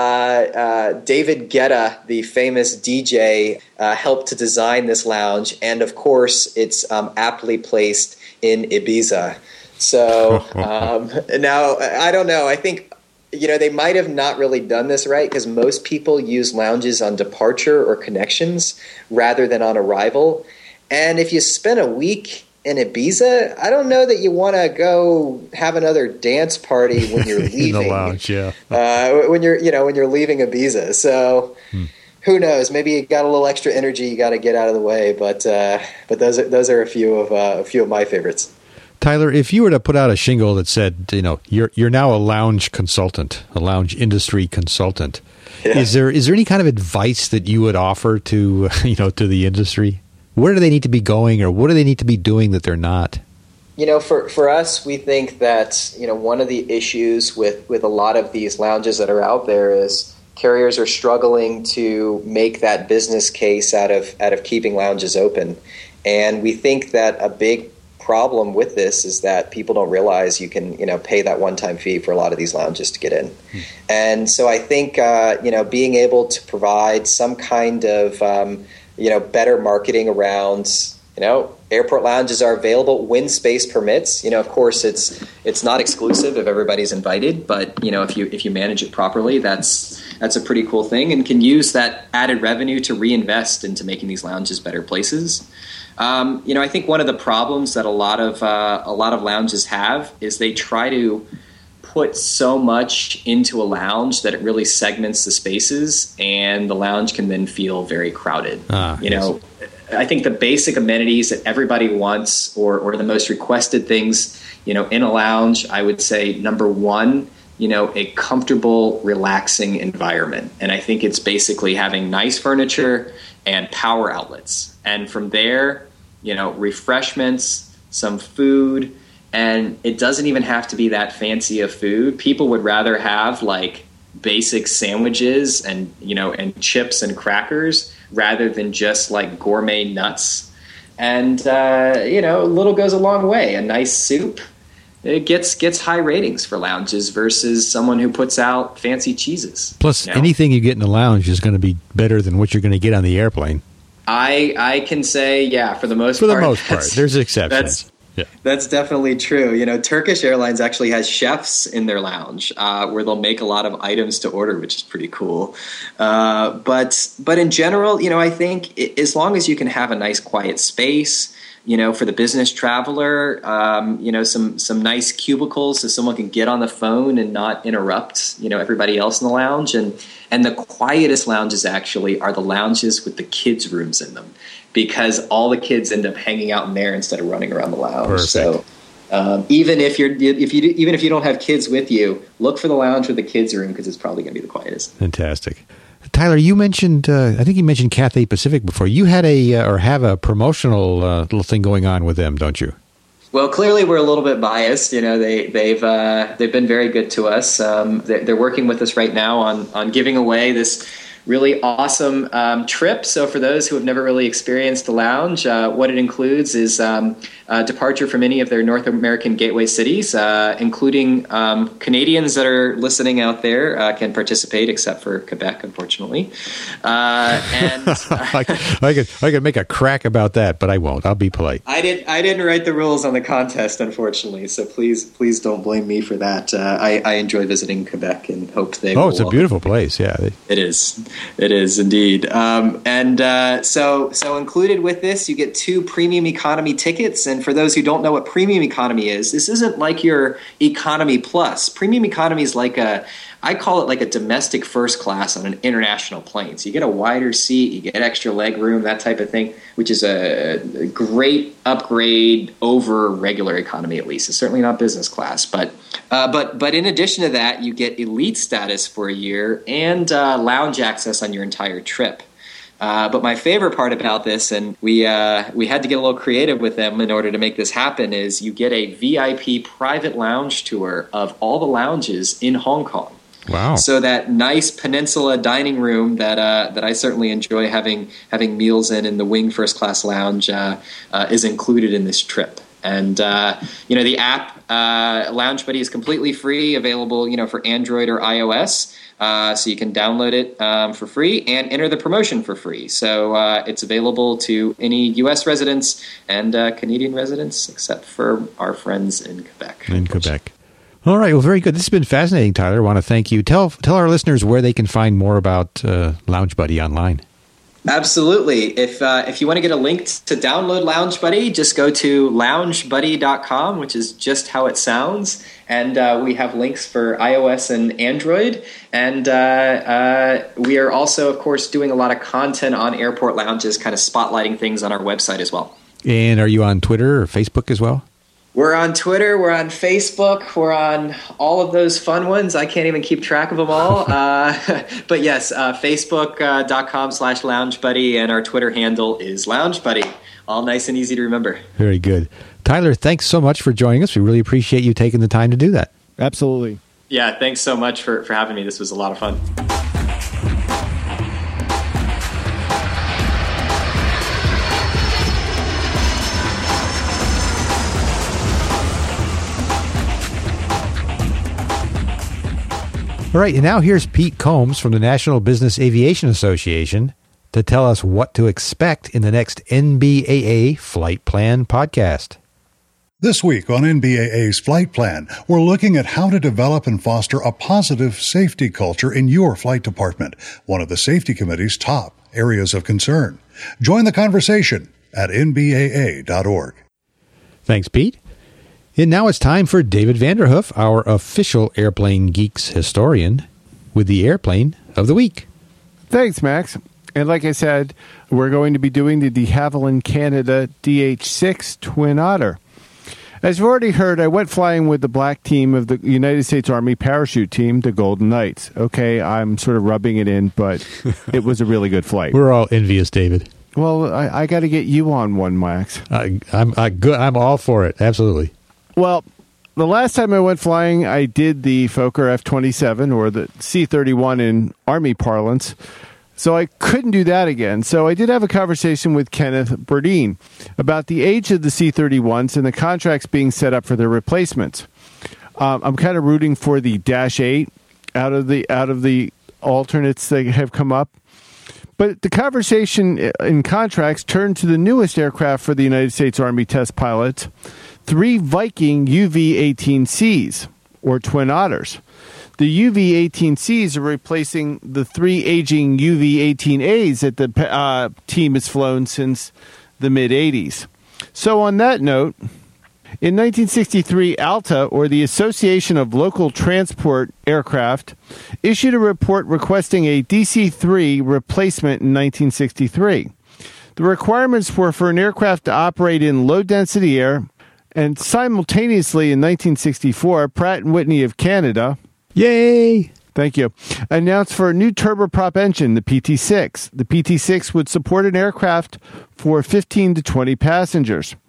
David Guetta, the famous DJ, helped to design this lounge. And of course, it's aptly placed in Ibiza. So now, I don't know. I think, they might have not really done this right because most people use lounges on departure or connections rather than on arrival. And if you spend a week in Ibiza, I don't know that you want to go have another dance party when you're leaving. In the lounge, yeah. When you're leaving Ibiza. So who knows? Maybe you got a little extra energy you got to get out of the way. But those are a few of my favorites. Tyler, if you were to put out a shingle that said, you're now a lounge consultant, a lounge industry consultant, is there any kind of advice that you would offer to to the industry? Where do they need to be going, or what do they need to be doing that they're not? For us, we think that one of the issues with a lot of these lounges that are out there is carriers are struggling to make that business case out of keeping lounges open, and we think that a big problem with this is that people don't realize you can pay that one-time fee for a lot of these lounges to get in. And so I think being able to provide some kind of better marketing around airport lounges are available when space permits. Of course it's not exclusive if everybody's invited, but if you manage it properly, that's a pretty cool thing, and can use that added revenue to reinvest into making these lounges better places. I think one of the problems that a lot of lounges have is they try to put so much into a lounge that it really segments the spaces, and the lounge can then feel very crowded. Yes. I think the basic amenities that everybody wants, or the most requested things, in a lounge, I would say number one, a comfortable, relaxing environment. And I think it's basically having nice furniture and power outlets. And from there, refreshments, some food, and it doesn't even have to be that fancy of food. People would rather have like basic sandwiches and chips and crackers rather than just like gourmet nuts. And, a little goes a long way. A nice soup, it gets high ratings for lounges versus someone who puts out fancy cheeses. Plus, anything you get in a lounge is going to be better than what you're going to get on the airplane. I can say, for the most part. For the most part. There's exceptions. That's definitely true. Turkish Airlines actually has chefs in their lounge where they'll make a lot of items to order, which is pretty cool. But in general, I think as long as you can have a nice quiet space, for the business traveler, some nice cubicles so someone can get on the phone and not interrupt, everybody else in the lounge. And the quietest lounges actually are the lounges with the kids' rooms in them, because all the kids end up hanging out in there instead of running around the lounge. Perfect. So even if you don't have kids with you, look for the lounge with the kids' room, because it's probably going to be the quietest. Fantastic. Tyler, you mentioned, I think you mentioned Cathay Pacific before. You had have a promotional little thing going on with them, don't you? Well, clearly we're a little bit biased. They've been very good to us. They're working with us right now on giving away this really awesome trip. So for those who have never really experienced the lounge, what it includes is departure from any of their North American gateway cities, including Canadians that are listening out there can participate, except for Quebec, unfortunately. And I could make a crack about that, but I won't. I'll be polite. I didn't write the rules on the contest, unfortunately. So please don't blame me for that. I enjoy visiting Quebec and hope they. Oh, it's a beautiful place. Yeah, it is. It is indeed. So included with this, you get 2 premium economy tickets. And for those who don't know what premium economy is, this isn't like your economy plus. Premium economy is I call it like a domestic first class on an international plane. So you get a wider seat, you get extra leg room, that type of thing, which is a great upgrade over regular economy, at least. It's certainly not business class, but in addition to that, you get elite status for a year and lounge access on your entire trip. But my favorite part about this, and we had to get a little creative with them in order to make this happen, is you get a VIP private lounge tour of all the lounges in Hong Kong. Wow! So that nice peninsula dining room that I certainly enjoy having meals in the Wing First Class Lounge is included in this trip. And the app Lounge Buddy is completely free, available for Android or iOS. So you can download it for free and enter the promotion for free. So it's available to any U.S. residents and Canadian residents, except for our friends in Quebec. In Quebec. All right. Well, very good. This has been fascinating, Tyler. I want to thank you. Tell our listeners where they can find more about Lounge Buddy online. Absolutely. If you want to get a link to download Lounge Buddy, just go to loungebuddy.com, which is just how it sounds. And we have links for iOS and Android. And we are also, of course, doing a lot of content on airport lounges, kind of spotlighting things on our website as well. And are you on Twitter or Facebook as well? We're on Twitter, we're on Facebook, we're on all of those fun ones. I can't even keep track of them all. But yes, facebook.com/LoungeBuddy, and our Twitter handle is LoungeBuddy. All nice and easy to remember. Very good. Tyler, thanks so much for joining us. We really appreciate you taking the time to do that. Absolutely. Yeah, thanks so much for having me. This was a lot of fun. All right, and now here's Pete Combs from the National Business Aviation Association to tell us what to expect in the next NBAA Flight Plan podcast. This week on NBAA's Flight Plan, we're looking at how to develop and foster a positive safety culture in your flight department, one of the safety committee's top areas of concern. Join the conversation at nbaa.org. Thanks, Pete. And now it's time for David Vanderhoof, our official Airplane Geeks historian, with the airplane of the week. Thanks, Max. And like I said, we're going to be doing the de Havilland Canada DH-6 Twin Otter. As you've already heard, I went flying with the black team of the United States Army parachute team, the Golden Knights. Okay, I'm sort of rubbing it in, but it was a really good flight. We're all envious, David. Well, I got to get you on one, Max. I'm good. I'm all for it. Absolutely. Well, the last time I went flying, I did the Fokker F-27, or the C-31 in Army parlance, so I couldn't do that again. So I did have a conversation with Kenneth Burdine about the age of the C-31s and the contracts being set up for their replacements. I'm kind of rooting for the Dash 8 out of the alternates that have come up. But the conversation in contracts turned to the newest aircraft for the United States Army test pilots, 3 Viking UV-18Cs, or Twin Otters. The UV-18Cs are replacing the 3 aging UV-18As that the team has flown since the mid-'80s. So on that note, in 1963, ALTA, or the Association of Local Transport Aircraft, issued a report requesting a DC-3 replacement in 1963. The requirements were for an aircraft to operate in low-density air, and simultaneously in 1964, Pratt & Whitney of Canada, yay! Thank you, announced for a new turboprop engine, the PT-6. The PT-6 would support an aircraft for 15 to 20 passengers.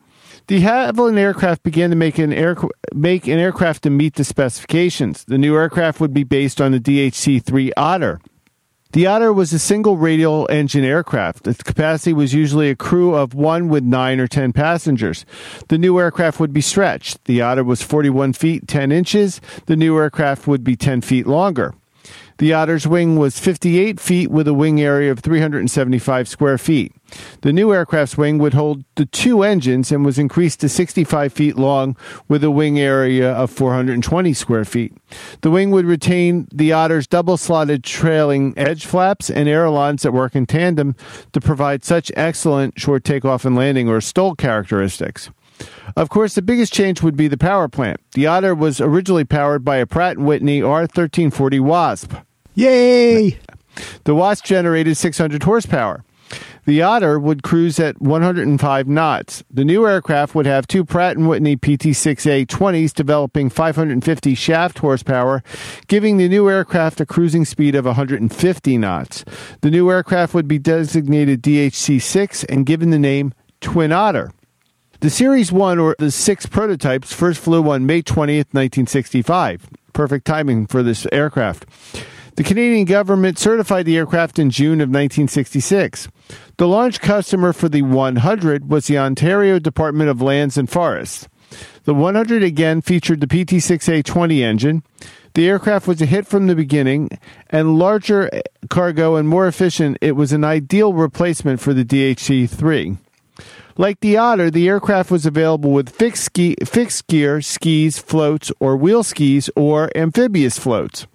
De Havilland Aircraft began to make an aircraft to meet the specifications. The new aircraft would be based on the DHC-3 Otter. The Otter was a single radial engine aircraft. Its capacity was usually a crew of 1 with 9 or 10 passengers. The new aircraft would be stretched. The Otter was 41 feet 10 inches. The new aircraft would be 10 feet longer. The Otter's wing was 58 feet with a wing area of 375 square feet. The new aircraft's wing would hold the 2 engines and was increased to 65 feet long with a wing area of 420 square feet. The wing would retain the Otter's double-slotted trailing edge flaps and ailerons that work in tandem to provide such excellent short takeoff and landing or STOL characteristics. Of course, the biggest change would be the power plant. The Otter was originally powered by a Pratt & Whitney R1340 Wasp. Yay! The Wasp generated 600 horsepower. The Otter would cruise at 105 knots. The new aircraft would have 2 Pratt & Whitney PT6A-20s developing 550 shaft horsepower, giving the new aircraft a cruising speed of 150 knots. The new aircraft would be designated DHC-6 and given the name Twin Otter. The Series 1, or the 6 prototypes, first flew on May 20th, 1965. Perfect timing for this aircraft. The Canadian government certified the aircraft in June of 1966. The launch customer for the 100 was the Ontario Department of Lands and Forests. The 100 again featured the PT6A-20 engine. The aircraft was a hit from the beginning, and larger cargo and more efficient, it was an ideal replacement for the DHC-3. Like the Otter, the aircraft was available with fixed gear, skis, floats, or wheel skis, or amphibious floats.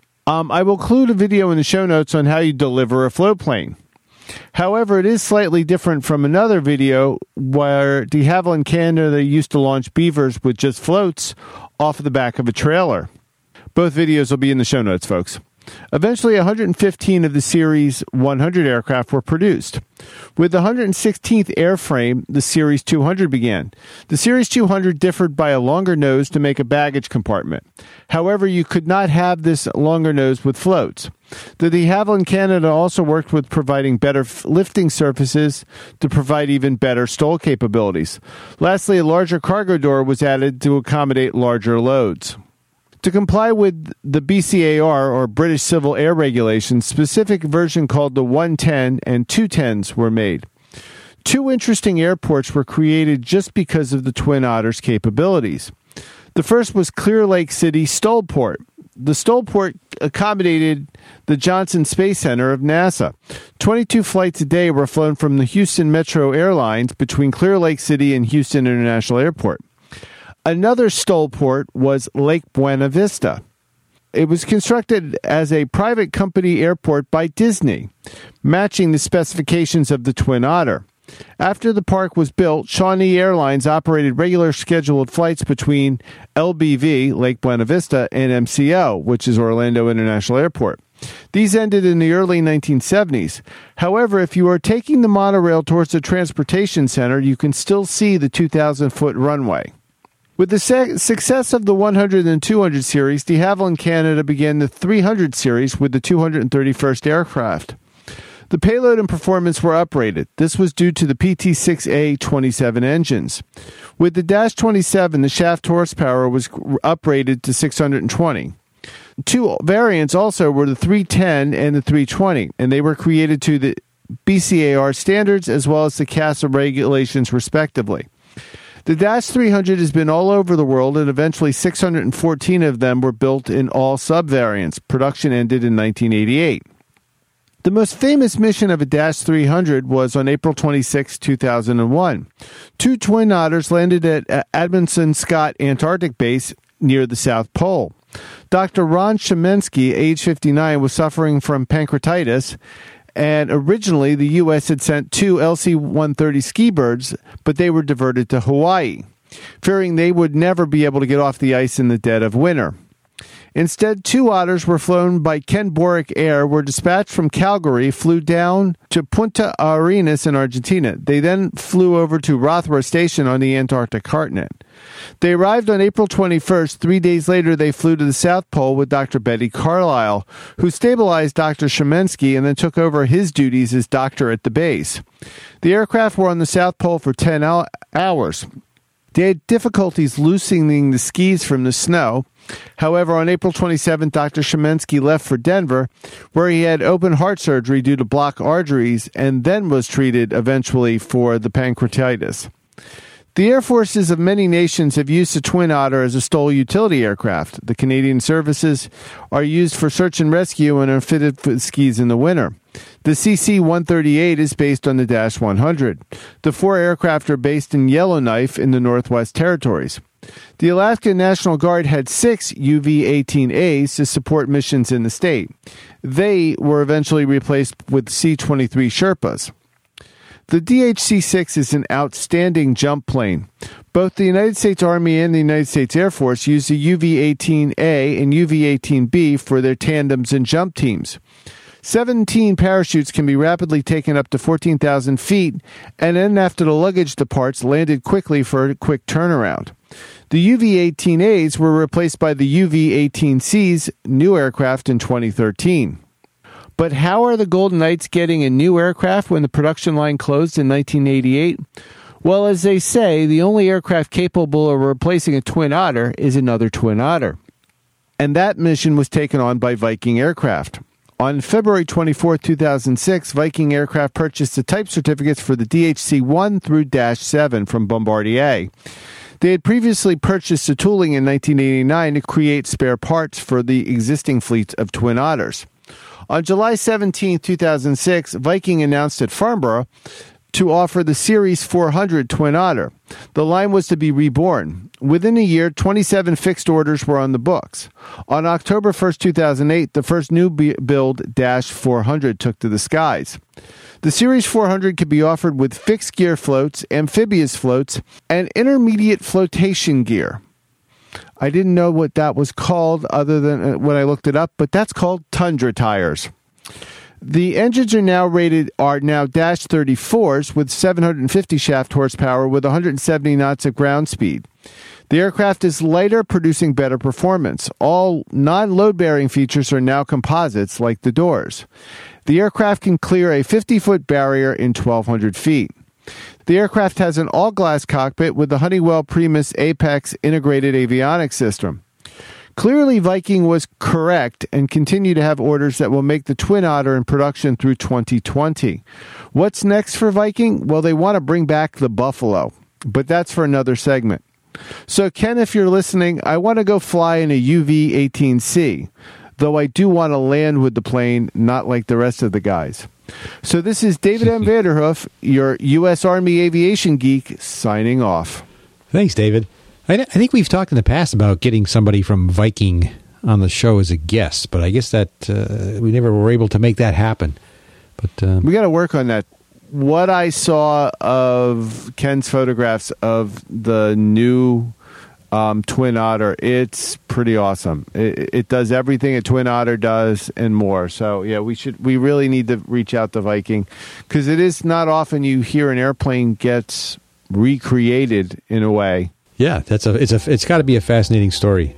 I will include a video in the show notes on how you deliver a float plane. However, it is slightly different from another video where de Havilland Canada used to launch Beavers with just floats off the back of a trailer. Both videos will be in the show notes, folks. Eventually, 115 of the Series 100 aircraft were produced. With the 116th airframe, the Series 200 began. The Series 200 differed by a longer nose to make a baggage compartment. However, you could not have this longer nose with floats. The de Havilland Canada also worked with providing better lifting surfaces to provide even better STOL capabilities. Lastly, a larger cargo door was added to accommodate larger loads. To comply with the BCAR, or British Civil Air Regulations, specific version called the 110 and 210s were made. 2 interesting airports were created just because of the Twin Otter's capabilities. The first was Clear Lake City Stollport. The Stollport accommodated the Johnson Space Center of NASA. 22 flights a day were flown from the Houston Metro Airlines between Clear Lake City and Houston International Airport. Another Stollport was Lake Buena Vista. It was constructed as a private company airport by Disney, matching the specifications of the Twin Otter. After the park was built, Shawnee Airlines operated regular scheduled flights between LBV, Lake Buena Vista, and MCO, which is Orlando International Airport. These ended in the early 1970s. However, if you are taking the monorail towards the transportation center, you can still see the 2,000-foot runway. With the success of the 100 and 200 series, de Havilland Canada began the 300 series with the 231st aircraft. The payload and performance were uprated. This was due to the PT6A-27 engines. With the Dash 27, the shaft horsepower was uprated to 620. 2 variants also were the 310 and the 320, and they were created to the BCAR standards as well as the CASA regulations, respectively. The Dash 300 has been all over the world, and eventually 614 of them were built in all subvariants. Production ended in 1988. The most famous mission of a Dash 300 was on April 26, 2001. 2 Twin Otters landed at Amundsen Scott Antarctic Base near the South Pole. Dr. Ron Chemensky, age 59, was suffering from pancreatitis, and originally the U.S. had sent 2 LC-130 ski birds, but they were diverted to Hawaii, fearing they would never be able to get off the ice in the dead of winter. Instead, 2 Otters were flown by Ken Boric Air, were dispatched from Calgary, flew down to Punta Arenas in Argentina. They then flew over to Rothera Station on the Antarctic continent. They arrived on April 21st. 3 days later, they flew to the South Pole with Dr. Betty Carlisle, who stabilized Dr. Chemensky and then took over his duties as doctor at the base. The aircraft were on the South Pole for 10 hours. They had difficulties loosening the skis from the snow. However, on April 27th, Dr. Shemensky left for Denver, where he had open heart surgery due to blocked arteries and then was treated eventually for the pancreatitis. The air forces of many nations have used the Twin Otter as a STOL utility aircraft. The Canadian services are used for search and rescue and are fitted for skis in the winter. The CC-138 is based on the Dash 100. The 4 aircraft are based in Yellowknife in the Northwest Territories. The Alaska National Guard had 6 UV-18As to support missions in the state. They were eventually replaced with C-23 Sherpas. The DHC-6 is an outstanding jump plane. Both the United States Army and the United States Air Force use the UV-18A and UV-18B for their tandems and jump teams. 17 parachutes can be rapidly taken up to 14,000 feet, and then after the luggage departs, landed quickly for a quick turnaround. The UV-18As were replaced by the UV-18Cs, new aircraft in 2013. But how are the Golden Knights getting a new aircraft when the production line closed in 1988? Well, as they say, the only aircraft capable of replacing a Twin Otter is another Twin Otter. And that mission was taken on by Viking Aircraft. On February 24, 2006, Viking Aircraft purchased the type certificates for the DHC-1 through Dash 7 from Bombardier. They had previously purchased the tooling in 1989 to create spare parts for the existing fleet of Twin Otters. On July 17, 2006, Viking announced at Farnborough to offer the Series 400 Twin Otter. The line was to be reborn. Within a year, 27 fixed orders were on the books. On October 1, 2008, the first new build Dash 400 took to the skies. The Series 400 could be offered with fixed gear floats, amphibious floats, and intermediate flotation gear. I didn't know what that was called other than when I looked it up, but that's called Tundra tires. The engines are now Dash 34s with 750 shaft horsepower with 170 knots of ground speed. The aircraft is lighter, producing better performance. All non-load-bearing features are now composites, like the doors. The aircraft can clear a 50-foot barrier in 1,200 feet. The aircraft has an all-glass cockpit with the Honeywell Primus Apex integrated avionics system. Clearly, Viking was correct and continue to have orders that will make the Twin Otter in production through 2020. What's next for Viking? Well, they want to bring back the Buffalo, but that's for another segment. So, Ken, if you're listening, I want to go fly in a UV-18C, though I do want to land with the plane, not like the rest of the guys. So this is David M. Vanderhoof, your U.S. Army aviation geek, signing off. Thanks, David. I think we've talked in the past about getting somebody from Viking on the show as a guest, but I guess that we never were able to make that happen. But we got to work on that. What I saw of Ken's photographs of the new Twin Otter, it's pretty awesome. It does everything a Twin Otter does and more. So yeah, we really need to reach out to Viking, because it is not often you hear an airplane gets recreated in a way. Yeah, it's got to be a fascinating story.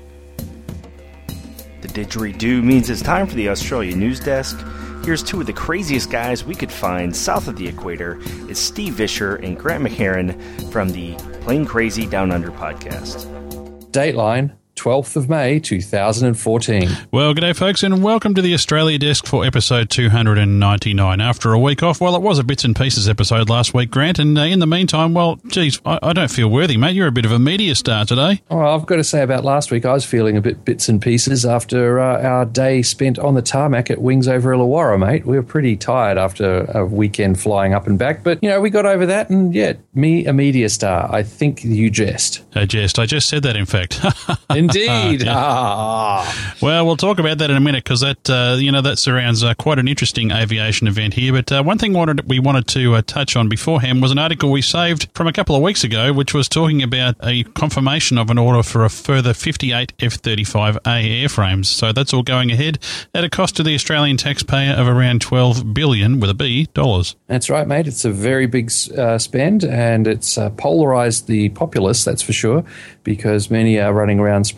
The didgeridoo means it's time for the Australia News Desk. Here's 2 of the craziest guys we could find south of the equator. It's Steve Vischer and Grant McHerron from the Plane Crazy Down Under podcast. Dateline, 12th of May, 2014. Well, g'day, folks, and welcome to the Australia Desk for episode 299. After a week off, well, it was a bits and pieces episode last week, Grant, and in the meantime, well, geez, I don't feel worthy, mate. You're a bit of a media star today. Oh, I've got to say about last week, I was feeling a bit bits and pieces after our day spent on the tarmac at Wings over Illawarra, mate. We were pretty tired after a weekend flying up and back, but, we got over that, and yeah, me, a media star. I think you jest. I just said that, in fact. Indeed. Well, we'll talk about that in a minute, because that surrounds quite an interesting aviation event here. But one thing we wanted to touch on beforehand was an article we saved from a couple of weeks ago, which was talking about a confirmation of an order for a further 58 F-35A airframes. So that's all going ahead at a cost to the Australian taxpayer of around $12 billion with a B dollars. That's right, mate. It's a very big spend, and it's polarised the populace, that's for sure, because many are running around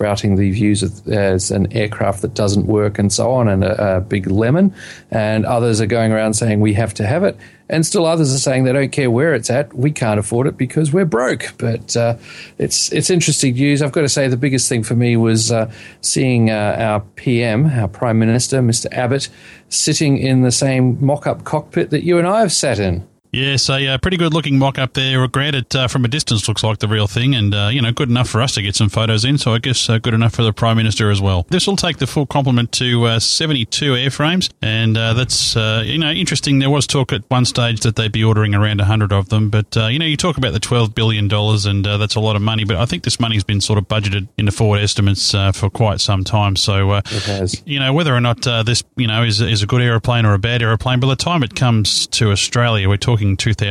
sprouting the views as an aircraft that doesn't work and so on, and a big lemon. And others are going around saying we have to have it. And still others are saying they don't care where it's at. We can't afford it because we're broke. But it's interesting news. I've got to say the biggest thing for me was seeing our PM, our Prime Minister, Mr. Abbott, sitting in the same mock-up cockpit that you and I have sat in. Yeah, so pretty good looking mock up there. Granted, from a distance looks like the real thing, and good enough for us to get some photos in. So I guess good enough for the Prime Minister as well. This will take the full complement to 72 airframes, and that's interesting. There was talk at one stage that they'd be ordering around 100 of them, but you talk about the $12 billion, and that's a lot of money. But I think this money's been sort of budgeted into forward estimates for quite some time. So it has. Whether or not this is a good aeroplane or a bad aeroplane, by the time it comes to Australia, we're talking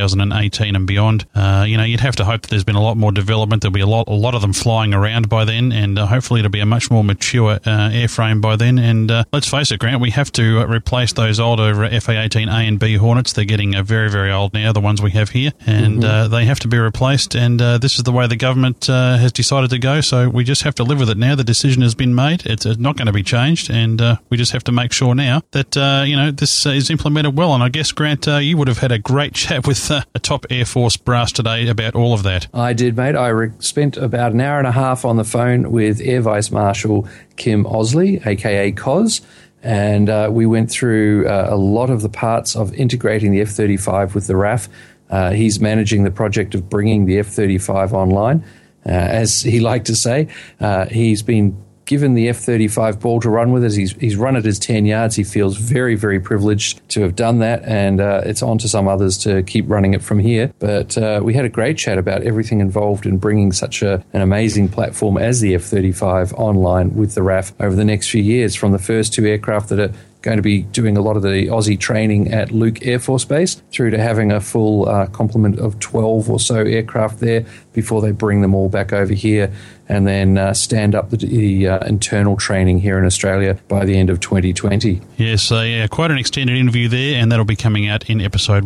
2018 and beyond. You'd have to hope that there's been a lot more development. There'll be a lot of them flying around by then, and hopefully it'll be a much more mature airframe by then. And let's face it, Grant, we have to replace those older FA-18A and B Hornets. They're getting very, very old now, the ones we have here, and they have to be replaced. And this is the way the government has decided to go. So we just have to live with it now. The decision has been made. It's not going to be changed, and we just have to make sure now that this is implemented well. And I guess, Grant, you would have had a great chat with a top Air Force brass today about all of that. I did, mate. I spent about an hour and a half on the phone with Air Vice Marshal Kim Osley, a.k.a. Cos, and we went through a lot of the parts of integrating the F-35 with the RAF. He's managing the project of bringing the F-35 online. As he liked to say, he's been given the F-35 ball to run with it. He's run it as 10 yards. He feels very, very privileged to have done that, and it's on to some others to keep running it from here. But we had a great chat about everything involved in bringing such an amazing platform as the F-35 online with the RAF over the next few years, from the first two aircraft that are going to be doing a lot of the Aussie training at Luke Air Force Base, through to having a full complement of 12 or so aircraft there before they bring them all back over here, and then stand up the internal training here in Australia by the end of 2020. Yes, quite an extended interview there, and that'll be coming out in episode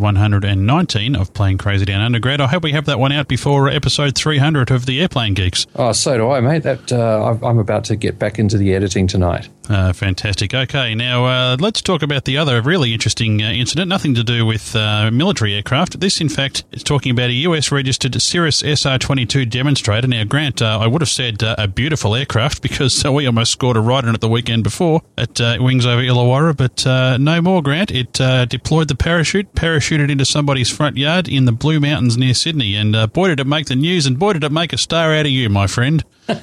119 of Playing Crazy Down Under. Grant, I hope we have that one out before episode 300 of the Airplane Geeks. Oh, so do I, mate. That I'm about to get back into the editing tonight. Fantastic. Okay, now let's talk about the other really interesting incident, nothing to do with military aircraft. This, in fact, is talking about a US-registered Cirrus SR-22 demonstrator. Now, Grant, I would have said a beautiful aircraft, because we almost scored a ride on it the weekend before at Wings over Illawarra, but no more, Grant. It deployed the parachuted into somebody's front yard in the Blue Mountains near Sydney, and boy did it make the news, and boy did it make a star out of you, my friend.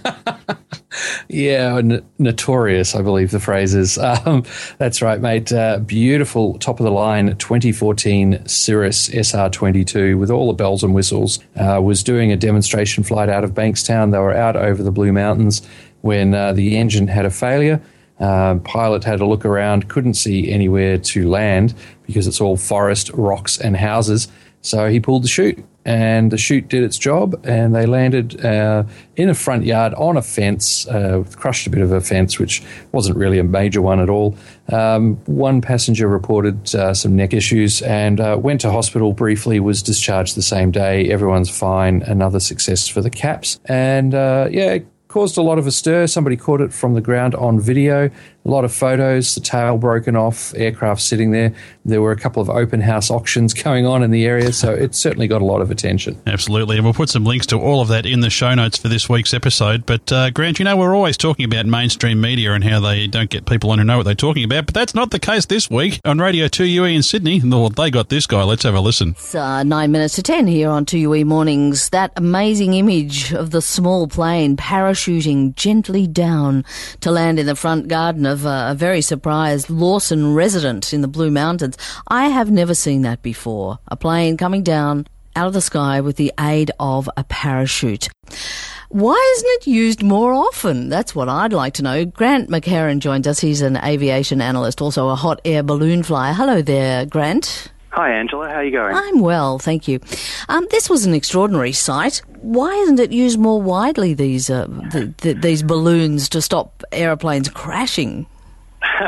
Yeah, notorious, I believe the phrase is. That's right, mate. Beautiful, top-of-the-line 2014 Cirrus SR-22 with all the bells and whistles. Was doing a demonstration flight out of Bankstown. They were out over the Blue Mountains when the engine had a failure. Pilot had a look around, couldn't see anywhere to land because it's all forest, rocks and houses. So he pulled the chute, and the chute did its job, and they landed in a front yard on a fence, crushed a bit of a fence, which wasn't really a major one at all. One passenger reported some neck issues and went to hospital briefly, was discharged the same day. Everyone's fine. Another success for the Caps. And caused a lot of a stir. Somebody caught it from the ground on video. A lot of photos, the tail broken off, aircraft sitting there. There were a couple of open house auctions going on in the area, so it certainly got a lot of attention. Absolutely, and we'll put some links to all of that in the show notes for this week's episode. But, Grant, we're always talking about mainstream media and how they don't get people on who know what they're talking about, but that's not the case this week. On Radio 2UE in Sydney, well, they got this guy. Let's have a listen. It's 9 minutes to 10 here on 2UE Mornings. That amazing image of the small plane parachuting gently down to land in the front garden of a very surprised Lawson resident in the Blue Mountains. I have never seen that before. A plane coming down out of the sky with the aid of a parachute. Why isn't it used more often? That's what I'd like to know. Grant McHerron joins us. He's an aviation analyst, also a hot air balloon flyer. Hello there, Grant. Hi, Angela. How are you going? I'm well, thank you. This was an extraordinary sight. Why isn't it used more widely, these balloons, to stop aeroplanes crashing?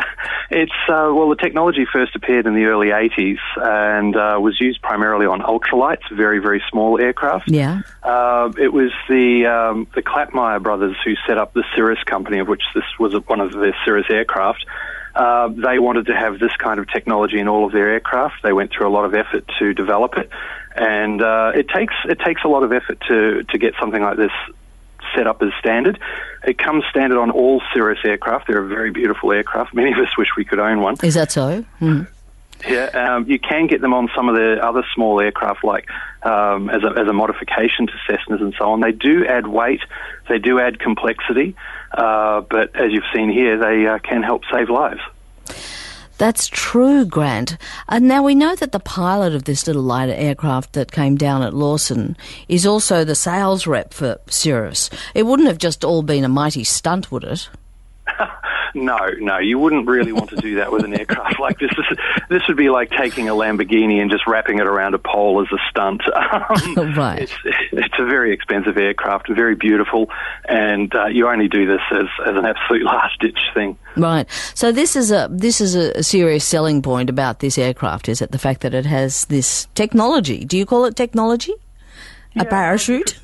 The technology first appeared in the early 80s and was used primarily on ultralights, very, very small aircraft. Yeah. It was the Klapmeyer brothers who set up the Cirrus company, of which this was one of their Cirrus aircraft. They wanted to have this kind of technology in all of their aircraft. They went through a lot of effort to develop it, and it takes a lot of effort to get something like this set up as standard. It comes standard on all Cirrus aircraft. They're a very beautiful aircraft. Many of us wish we could own one. Is that so? Mm. Yeah, you can get them on some of the other small aircraft, like as a modification to Cessnas and so on. They do add weight, they do add complexity, but as you've seen here, they can help save lives. That's true, Grant. Now, we know that the pilot of this little lighter aircraft that came down at Lawson is also the sales rep for Cirrus. It wouldn't have just all been a mighty stunt, would it? No, you wouldn't really want to do that with an aircraft like this. This would be like taking a Lamborghini and just wrapping it around a pole as a stunt. Right. It's a very expensive aircraft, very beautiful, and you only do this as an absolute last-ditch thing. Right. So this is a serious selling point about this aircraft, is it? The fact that it has this technology. Do you call it technology? A parachute?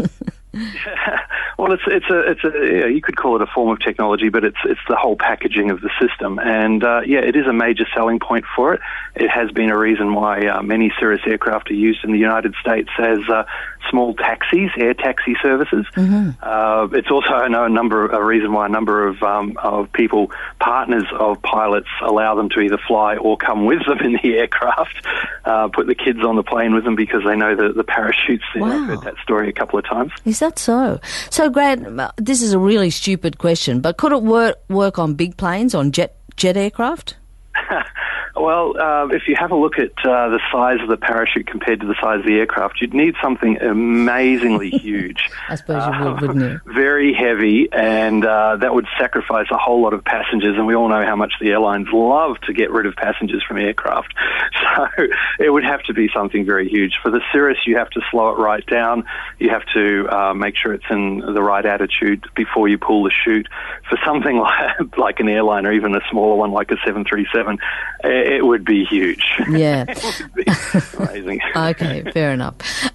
Well, you could call it a form of technology, but it's the whole packaging of the system, and it is a major selling point for it. It has been a reason why many Cirrus aircraft are used in the United States as small taxis, air taxi services. Mm-hmm. It's also a reason why a number of people, partners of pilots, allow them to either fly or come with them in the aircraft, put the kids on the plane with them because they know the parachutes. Wow. I've heard that story a couple of times. Is that so? So, Grant, this is a really stupid question, but could it work on big planes, on jet aircraft? Well, if you have a look at the size of the parachute compared to the size of the aircraft, you'd need something amazingly huge. I suppose you would, wouldn't you? Very heavy, and that would sacrifice a whole lot of passengers, and we all know how much the airlines love to get rid of passengers from aircraft. So it would have to be something very huge. For the Cirrus, you have to slow it right down. You have to make sure it's in the right attitude before you pull the chute. For something like an airline or even a smaller one like a 737, it would be huge. Yeah. It would be amazing. Okay, fair enough.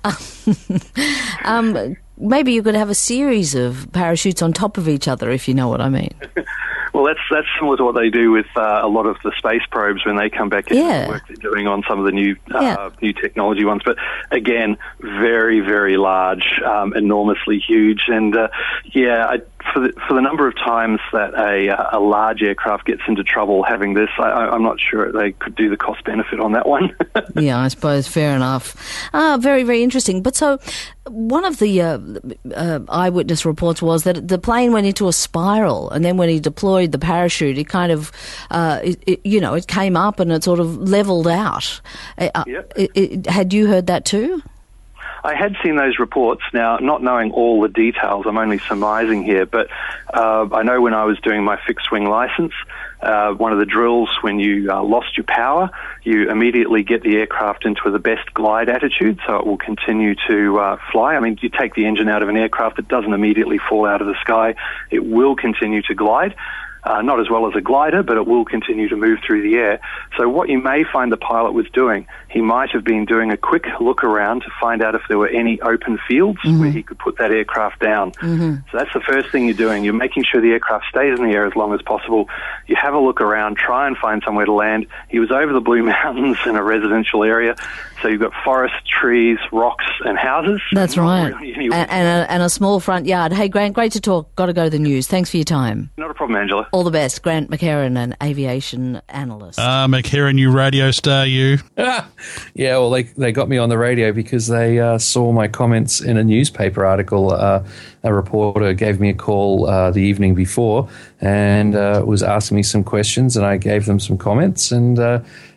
Maybe you could have a series of parachutes on top of each other, if you know what I mean. Well, that's similar to what they do with a lot of the space probes when they come back into the work they're doing on some of the new technology ones. But again, very, very large, enormously huge, and for the number of times that a large aircraft gets into trouble having this, I'm not sure they could do the cost benefit on that one. Yeah, I suppose, fair enough. Very, very interesting. But so one of the eyewitness reports was that the plane went into a spiral, and then when he deployed the parachute, it kind of, it came up and it sort of leveled out. Had you heard that too? I had seen those reports. Now, not knowing all the details, I'm only surmising here, but I know when I was doing my fixed-wing license, one of the drills, when you lost your power, you immediately get the aircraft into the best glide attitude, so it will continue to fly. I mean, you take the engine out of an aircraft, it doesn't immediately fall out of the sky. It will continue to glide. Not as well as a glider, but it will continue to move through the air. So what you may find the pilot was doing, he might have been doing a quick look around to find out if there were any open fields where he could put that aircraft down. So that's the first thing you're doing. You're making sure the aircraft stays in the air as long as possible. You have a look around, try and find somewhere to land. He was over the Blue Mountains in a residential area, so you've got forest, trees, rocks, and houses. That's right. Really and a small front yard. Hey, Grant, great to talk. Got to go to the news. Thanks for your time. Not a problem, Angela. All the best. Grant McHerron, an aviation analyst. McHerron, you radio star, you. Yeah, well, they got me on the radio because they saw my comments in a newspaper article. A reporter gave me a call the evening before and was asking me some questions, and I gave them some comments. And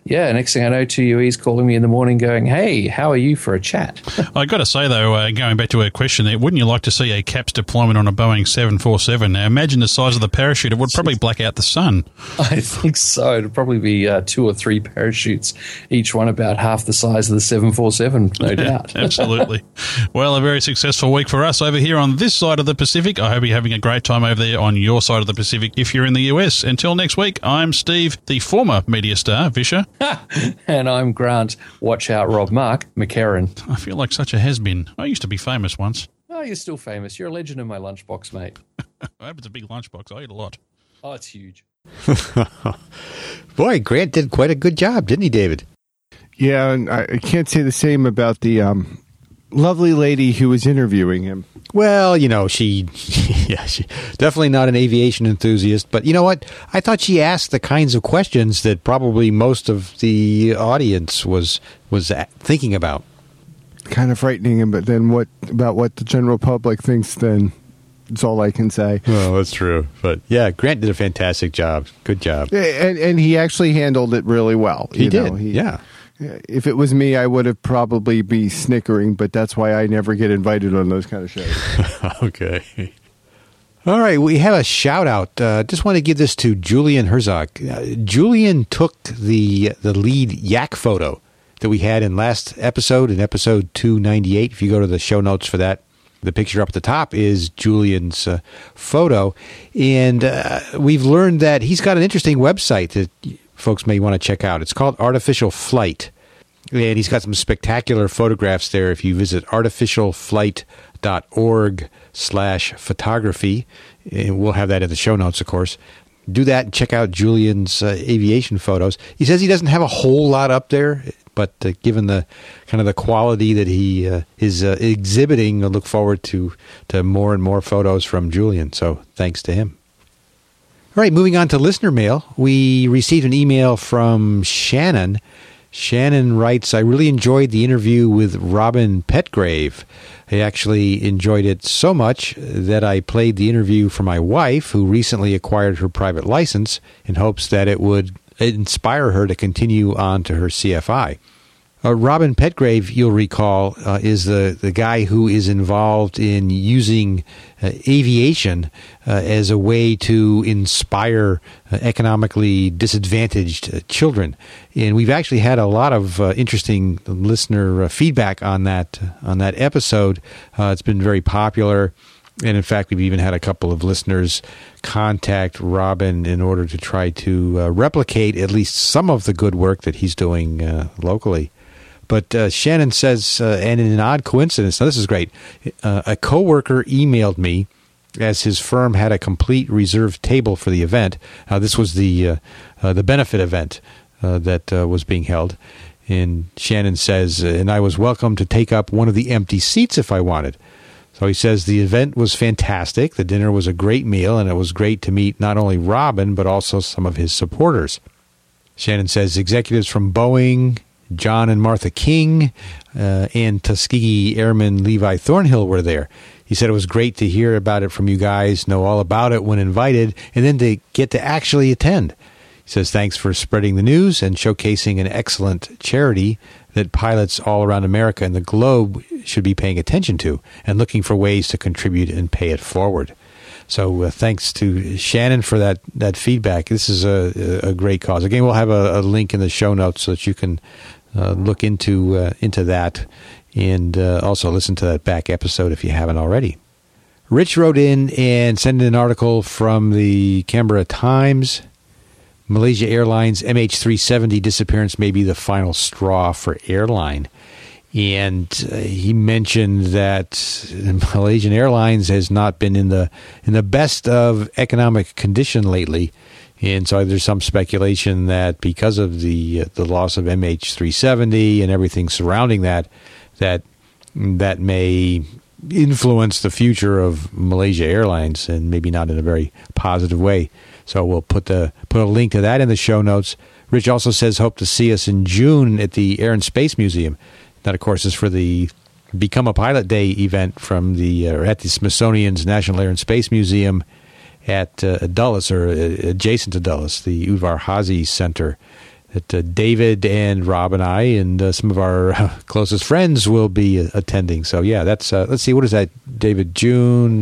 Yeah, next thing I know, 2UE's calling me in the morning going, hey, how are you for a chat? I got to say, though, going back to a question there, wouldn't you like to see a CAPS deployment on a Boeing 747? Now, imagine the size of the parachute. It would probably black out the sun. I think so. It'd probably be 2 or 3 parachutes, each one about half the size of the 747, no doubt. Absolutely. Well, a very successful week for us over here on this side of the Pacific. I hope you're having a great time over there on your side of the Pacific if you're in the US. Until next week, I'm Steve, the former media star, Vischer. And I'm Grant, watch out Rob Mark, McCarran. I feel like such a has-been. I used to be famous once. Oh, you're still famous. You're a legend in my lunchbox, mate. I hope it's a big lunchbox. I eat a lot. Oh, it's huge. Boy, Grant did quite a good job, didn't he, David? Yeah, and I can't say the same about the lovely lady who was interviewing him. Well, she definitely not an aviation enthusiast, but you know what? I thought she asked the kinds of questions that probably most of the audience was thinking about. Kind of frightening him, but then what about what the general public thinks then? That's all I can say. Well, that's true. But yeah, Grant did a fantastic job. Good job. And he actually handled it really well. He did. Yeah. If it was me, I would have probably be snickering, but that's why I never get invited on those kind of shows. Okay. All right, we have a shout-out. Just want to give this to Julian Herzog. Julian took the lead yak photo that we had in last episode, in episode 298. If you go to the show notes for that, the picture up at the top is Julian's photo. And we've learned that he's got an interesting website that folks may want to check out. It's called Artificial Flight, and he's got some spectacular photographs there. If you visit artificialflight.org/photography, and we'll have that in the show notes, of course. Do that and check out Julian's aviation photos. He says he doesn't have a whole lot up there, but given the kind of the quality that he is exhibiting, I look forward to more and more photos from Julian. So thanks to him. All right, moving on to listener mail. We received an email from Shannon. Shannon writes, I really enjoyed the interview with Robin Petgrave. I actually enjoyed it so much that I played the interview for my wife, who recently acquired her private license, in hopes that it would inspire her to continue on to her CFI. Robin Petgrave, you'll recall, is the guy who is involved in using aviation as a way to inspire economically disadvantaged children. And we've actually had a lot of interesting listener feedback on that episode. It's been very popular. And in fact, we've even had a couple of listeners contact Robin in order to try to replicate at least some of the good work that he's doing locally. But Shannon says, and in an odd coincidence, now this is great, a coworker emailed me as his firm had a complete reserved table for the event. This was the benefit event that was being held. And Shannon says, and I was welcome to take up one of the empty seats if I wanted. So he says the event was fantastic. The dinner was a great meal, and it was great to meet not only Robin, but also some of his supporters. Shannon says executives from Boeing, John and Martha King, and Tuskegee Airman Levi Thornhill were there. He said it was great to hear about it from you guys, know all about it when invited, and then to get to actually attend. He says thanks for spreading the news and showcasing an excellent charity that pilots all around America and the globe should be paying attention to and looking for ways to contribute and pay it forward. So thanks to Shannon for that feedback. This is a great cause. Again, we'll have a link in the show notes so that you can look into that and also listen to that back episode if you haven't already. Rich wrote in and sent in an article from the Canberra Times. Malaysia Airlines MH370 disappearance may be the final straw for airline. And he mentioned that Malaysian Airlines has not been in the best of economic condition lately. And so there's some speculation that because of the loss of MH370 and everything surrounding that may influence the future of Malaysia Airlines, and maybe not in a very positive way. So we'll put a link to that in the show notes. Rich also says hope to see us in June at the Air and Space Museum. That, of course, is for the Become a Pilot Day event at the Smithsonian's National Air and Space Museum at Dulles, or adjacent to Dulles, the Udvar Hazy Center. that David and Rob and I and some of our closest friends will be attending. So, yeah, that's, let's see, what is that, David? June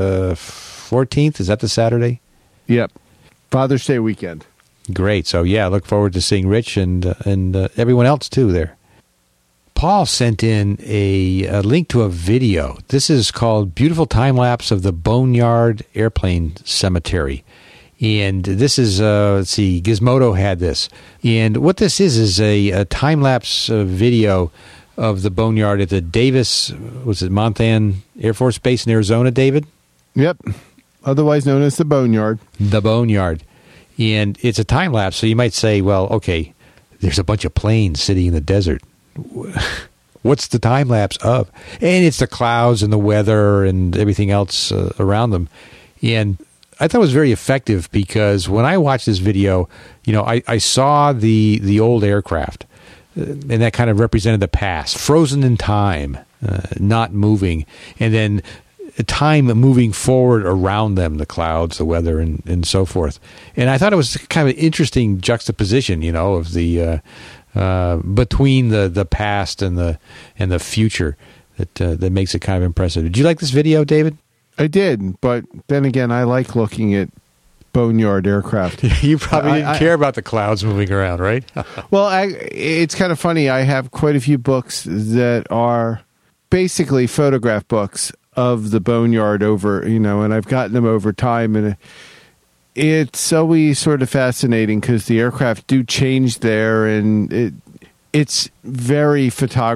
14th? Is that the Saturday? Yep. Father's Day weekend. Great. So, yeah, I look forward to seeing Rich and everyone else, too, there. Paul sent in a link to a video. This is called Beautiful Time Lapse of the Boneyard Airplane Cemetery. And this is, let's see, Gizmodo had this. And what this is a time-lapse video of the Boneyard at the Davis, Monthan Air Force Base in Arizona, David? Yep. Otherwise known as the Boneyard. The Boneyard. And it's a time-lapse, so you might say, well, okay, there's a bunch of planes sitting in the desert. What's the time lapse of? And it's the clouds and the weather and everything else around them. And I thought it was very effective because when I watched this video, I saw the old aircraft, and that kind of represented the past, frozen in time, not moving, and then time moving forward around them, the clouds, the weather, and so forth. And I thought it was kind of an interesting juxtaposition, of the between the past and the future that makes it kind of impressive. Did you like this video, David? I did, but then again, I like looking at Boneyard aircraft. You probably didn't care about the clouds moving around, right? Well, it's kind of funny. I have quite a few books that are basically photograph books of the Boneyard over, and I've gotten them over time, and it's always sort of fascinating because the aircraft do change there, and it's very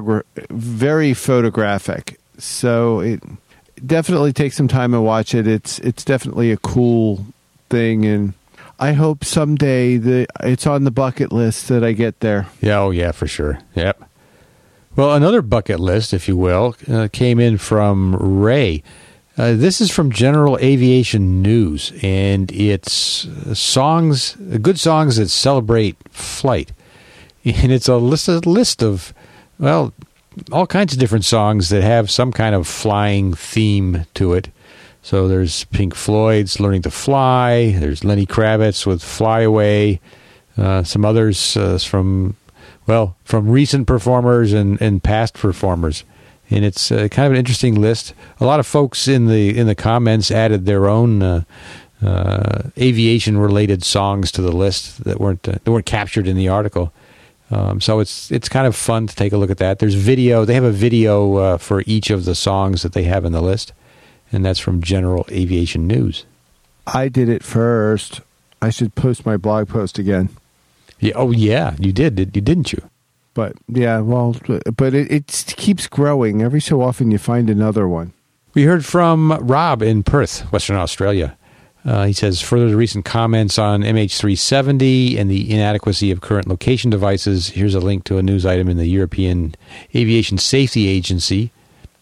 photographic. So it definitely takes some time to watch it. It's definitely a cool thing, and I hope someday it's on the bucket list that I get there. Yeah, oh yeah, for sure. Yep. Well, another bucket list, if you will, came in from Ray. This is from General Aviation News, and it's good songs that celebrate flight. And it's a list of, well, all kinds of different songs that have some kind of flying theme to it. So there's Pink Floyd's Learning to Fly, there's Lenny Kravitz with Fly Away, some others from recent performers and past performers. And it's kind of an interesting list. A lot of folks in the comments added their own aviation related songs to the list that weren't captured in the article. So it's kind of fun to take a look at that. There's video. They have a video for each of the songs that they have in the list, and that's from General Aviation News. I did it first. I should post my blog post again. Yeah. Oh yeah, you did. Didn't you? But yeah, well, but it keeps growing. Every so often you find another one. We heard from Rob in Perth, Western Australia. He says, further to recent comments on MH370 and the inadequacy of current location devices, here's a link to a news item in the European Aviation Safety Agency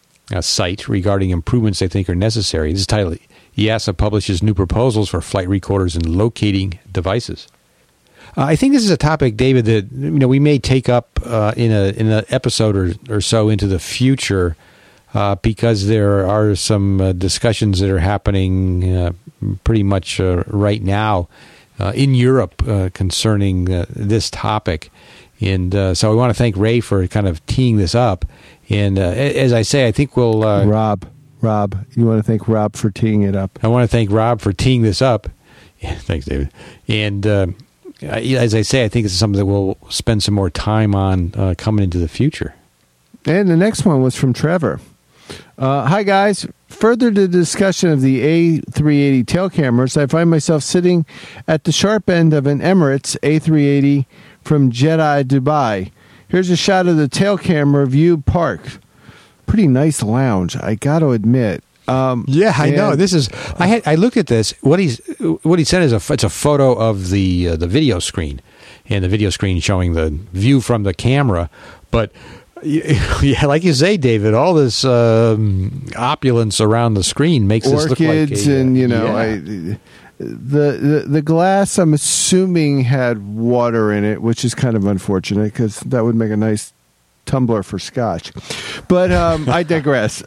site regarding improvements they think are necessary. This is titled, EASA publishes new proposals for flight recorders and locating devices. I think this is a topic, David, that we may take up in an episode or so into the future because there are some discussions that are happening pretty much right now in Europe concerning this topic. And so I want to thank Ray for kind of teeing this up. And as I say, I think we'll... Rob, you want to thank Rob for teeing it up. I want to thank Rob for teeing this up. Yeah, thanks, David. And... as I say, I think it's something that we'll spend some more time on coming into the future. And the next one was from Trevor. Hi, guys. Further to the discussion of the A380 tail cameras, I find myself sitting at the sharp end of an Emirates A380 from Jeddah, Dubai. Here's a shot of the tail camera view parked. Pretty nice lounge, I got to admit. Yeah, I know. This is. I looked at this. What he said is it's a photo of the video screen, and the video screen showing the view from the camera. But yeah, like you say, David, all this opulence around the screen makes this look like orchids, and the glass. I'm assuming had water in it, which is kind of unfortunate because that would make a nice tumbler for scotch. But I digress.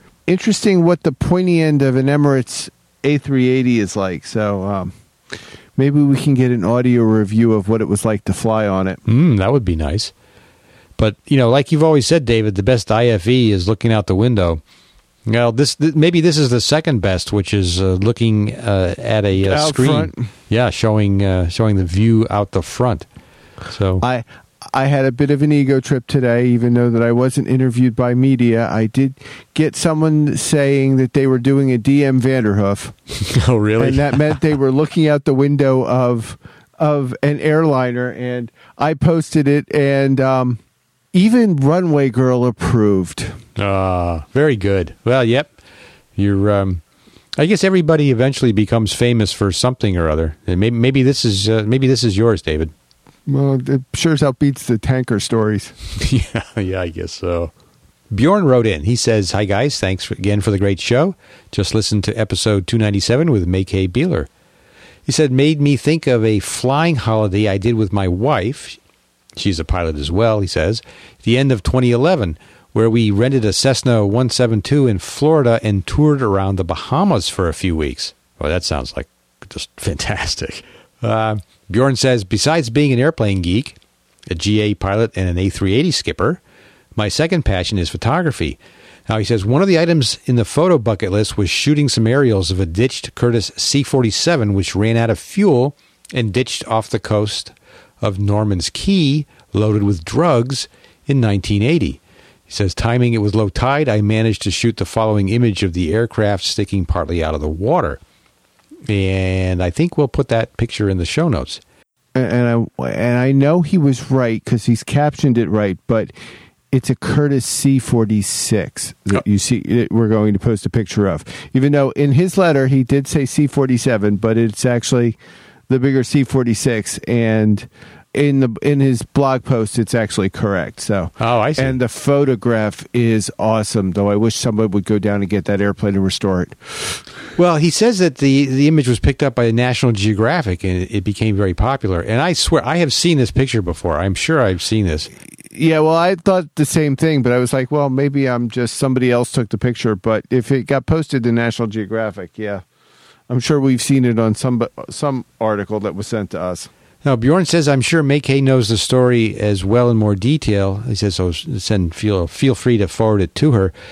Interesting what the pointy end of an Emirates A380 is like. So maybe we can get an audio review of what it was like to fly on it. That would be nice. But, like you've always said, David, the best IFE is looking out the window. Well, maybe this is the second best, which is looking at a out screen. Front. Yeah, showing the view out the front. So I had a bit of an ego trip today, even though that I wasn't interviewed by media. I did get someone saying that they were doing a DM Vanderhoof. Oh, really? And that meant they were looking out the window of an airliner, and I posted it, and even Runway Girl approved. Very good. Well, yep. You're. I guess everybody eventually becomes famous for something or other. And maybe this is yours, David. Well, it sure as hell beats the tanker stories. Yeah, I guess so. Bjorn wrote in. He says, "Hi, guys. Thanks again for the great show. Just listened to episode 297 with Mackay Beeler. He said, made me think of a flying holiday I did with my wife. She's a pilot as well, he says. At the end of 2011, where we rented a Cessna 172 in Florida and toured around the Bahamas for a few weeks." Well, that sounds like just fantastic. Bjorn says, besides being an airplane geek, a GA pilot, and an A380 skipper, my second passion is photography. Now, he says, one of the items in the photo bucket list was shooting some aerials of a ditched Curtiss C-47, which ran out of fuel and ditched off the coast of Norman's Key, loaded with drugs, in 1980. He says, timing it with low tide, I managed to shoot the following image of the aircraft sticking partly out of the water. And I think we'll put that picture in the show notes. And I know he was right because he's captioned it right, but it's a Curtiss C-46 that you see that we're going to post a picture of. Even though in his letter he did say C-47, but it's actually the bigger C-46, and in his blog post it's actually correct. So I see. And the photograph is awesome, though I wish somebody would go down and get that airplane and restore it. Well, he says that the image was picked up by National Geographic and it became very popular. And I swear, I have seen this picture before. I'm sure I've seen this. Yeah, well, I thought the same thing, but I was like, well, maybe I'm just somebody else took the picture. But if it got posted to National Geographic, yeah, I'm sure we've seen it on some article that was sent to us. Now, Bjorn says, I'm sure Mackay knows the story as well in more detail. He says, so feel free to forward it to her.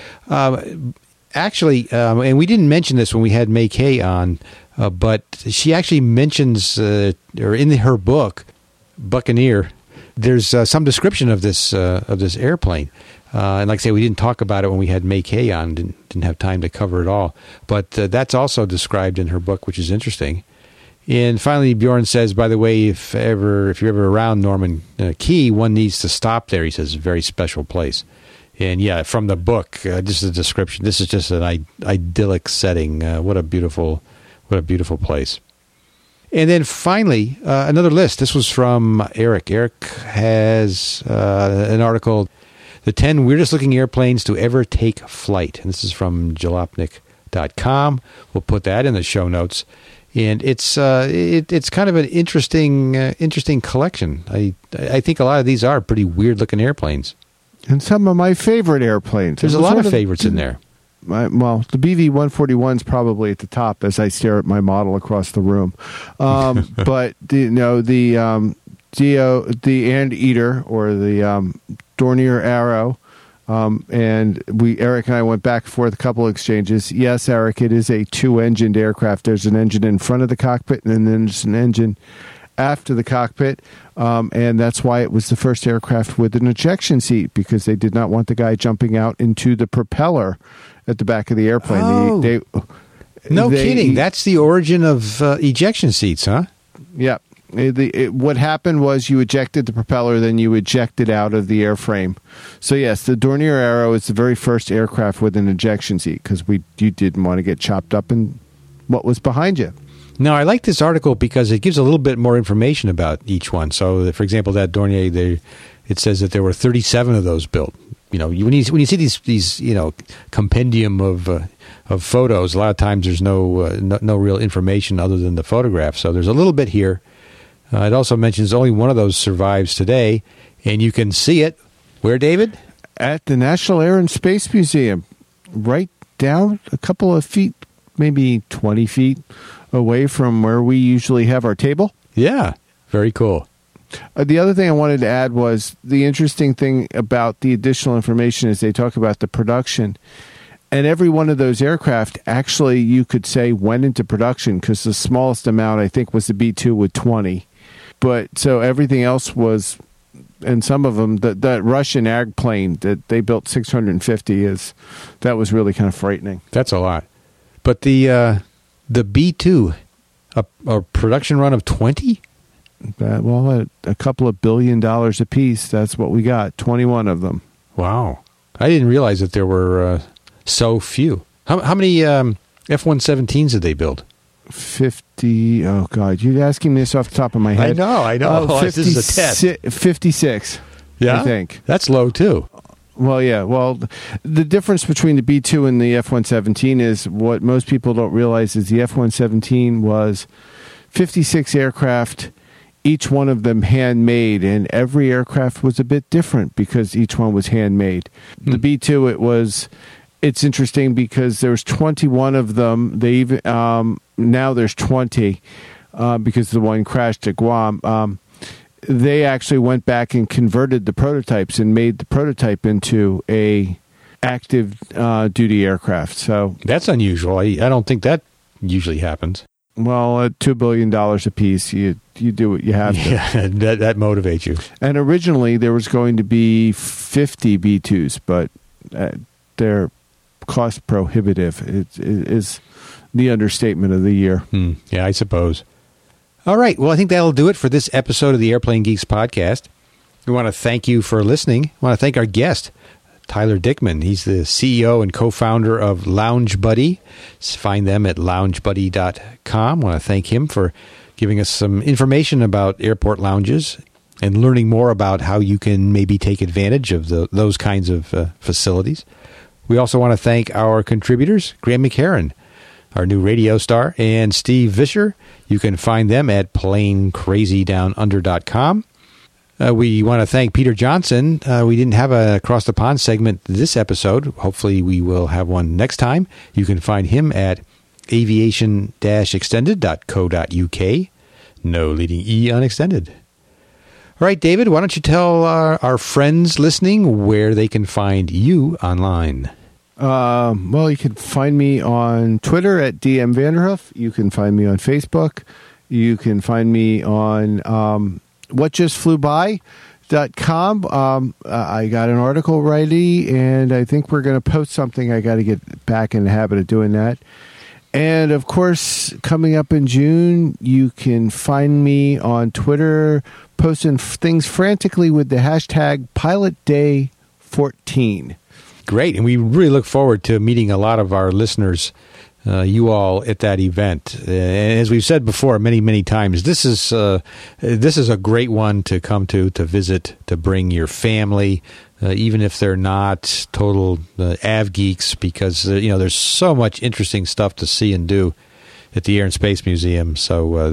Actually, and we didn't mention this when we had Mackay on, but she actually mentions, or in her book, Buccaneer, there's some description of this airplane. And like I say, we didn't talk about it when we had Mackay on, didn't have time to cover it all. But that's also described in her book, which is interesting. And finally, Bjorn says, by the way, if you're ever around Norman Key, one needs to stop there. He says, a very special place. And yeah, from the book, just the description, this is just an idyllic setting. What a beautiful place. And then finally, another list. This was from Eric. Eric has an article, The 10 Weirdest Looking Airplanes to Ever Take Flight. And this is from jalopnik.com. We'll put that in the show notes. And it's kind of an interesting collection. I think a lot of these are pretty weird looking airplanes, and some of my favorite airplanes. There's a lot of favorites in there. Well, the BV-141 is probably at the top as I stare at my model across the room. But the Anteater, or the Dornier Arrow. And Eric and I went back and forth a couple of exchanges. Yes, Eric, it is a 2-engined aircraft. There's an engine in front of the cockpit, and then there's an engine after the cockpit. And that's why it was the first aircraft with an ejection seat, because they did not want the guy jumping out into the propeller at the back of the airplane. Oh. No kidding. That's the origin of ejection seats, huh? Yeah. What happened was you ejected the propeller, then you ejected out of the airframe. So yes, the Dornier Arrow is the very first aircraft with an ejection seat, because you didn't want to get chopped up in what was behind you. Now, I like this article because it gives a little bit more information about each one. So, for example, that Dornier, it says that there were 37 of those built. When you see these compendium of photos, a lot of times there's no real information other than the photograph. So there's a little bit here. It also mentions only one of those survives today, and you can see it. Where, David? At the National Air and Space Museum, right down a couple of feet maybe 20 feet away from where we usually have our table. Yeah, very cool. The other thing I wanted to add was the interesting thing about the additional information is they talk about the production. And every one of those aircraft, actually, you could say went into production because the smallest amount, I think, was the B-2 with 20. But so everything else was, and some of them, that Russian ag plane that they built 650 that was really kind of frightening. That's a lot. But the B-2, a production run of 20? Well, a couple of $1 billion a piece. That's what we got. 21 of them. Wow. I didn't realize that there were so few. How many F-117s did they build? 50. Oh, God. You're asking me this off the top of my head. I know. 50, this is a test. 56, yeah? I think. That's low, too. Well, yeah. Well, the difference between the B-2 and the F-117 is what most people don't realize is the F-117 was 56 aircraft, each one of them handmade, and every aircraft was a bit different because each one was handmade. The B-2, it's interesting because there's 21 of them. They even now there's 20 because the one crashed at Guam. They actually went back and converted the prototypes and made the prototype into a active duty aircraft. So that's unusual. I don't think that usually happens. Well, at $2 billion a piece, you do what you have to. Yeah, that motivates you. And originally there was going to be 50 B-2s, but they're cost prohibitive. It is the understatement of the year. Yeah, I suppose. All right. Well, I think that'll do it for this episode of the Airplane Geeks podcast. We want to thank you for listening. I want to thank our guest, Tyler Dickman. He's the CEO and co-founder of Lounge Buddy. Find them at loungebuddy.com. I want to thank him for giving us some information about airport lounges and learning more about how you can maybe take advantage of those kinds of facilities. We also want to thank our contributors, Graham McHerron, our new radio star, and Steve Vischer. You can find them at planecrazydownunder.com. We want to thank Peter Johnson. We didn't have a Across the Pond segment this episode. Hopefully we will have one next time. You can find him at aviation-extended.co.uk. No leading E on extended. All right, David, why don't you tell our friends listening where they can find you online? Well, you can find me on Twitter at DM Vanderhoof. You can find me on Facebook. You can find me on whatjustflewby.com. I got an article ready, and I think we're going to post something. I got to get back in the habit of doing that. And, of course, coming up in June, you can find me on Twitter posting things frantically with the hashtag PilotDay14. Great, and we really look forward to meeting a lot of our listeners, you all, at that event. And as we've said before many, many times, this is a great one to come to visit, to bring your family, even if they're not total av geeks, because there's so much interesting stuff to see and do at the Air and Space Museum. So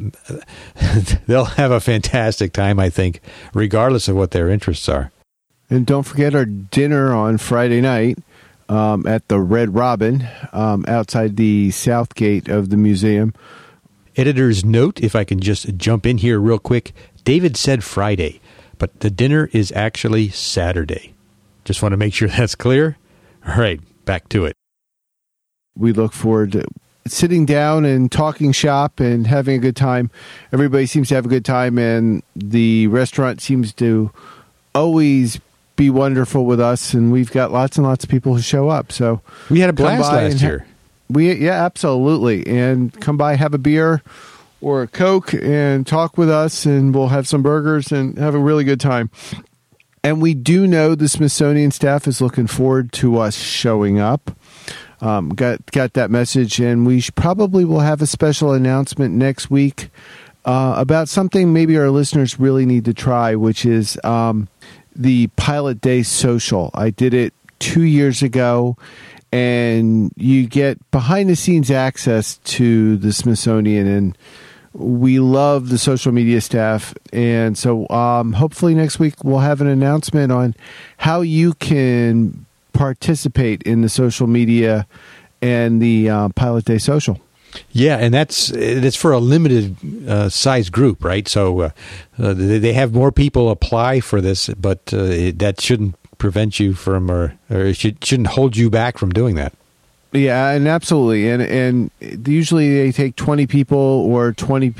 they'll have a fantastic time, I think, regardless of what their interests are. And don't forget our dinner on Friday night at the Red Robin outside the south gate of the museum. Editor's note, if I can just jump in here real quick. David said Friday, but the dinner is actually Saturday. Just want to make sure that's clear. All right, back to it. We look forward to sitting down and talking shop and having a good time. Everybody seems to have a good time, and the restaurant seems to always be wonderful with us, and we've got lots and lots of people who show up. So we had a blast last year. Yeah, absolutely. And come by, have a beer or a Coke and talk with us, and we'll have some burgers and have a really good time. And we do know the Smithsonian staff is looking forward to us showing up. Got that message, and we probably will have a special announcement next week about something maybe our listeners really need to try, which is the Pilot Day Social. I did it 2 years ago, and you get behind-the-scenes access to the Smithsonian, and we love the social media staff. And so hopefully next week we'll have an announcement on how you can participate in the social media and the Pilot Day Social. Yeah, and it's for a limited size group, right? So they have more people apply for this, but that shouldn't prevent you from, or it shouldn't hold you back from doing that. Yeah, and absolutely, and usually they take 20 people or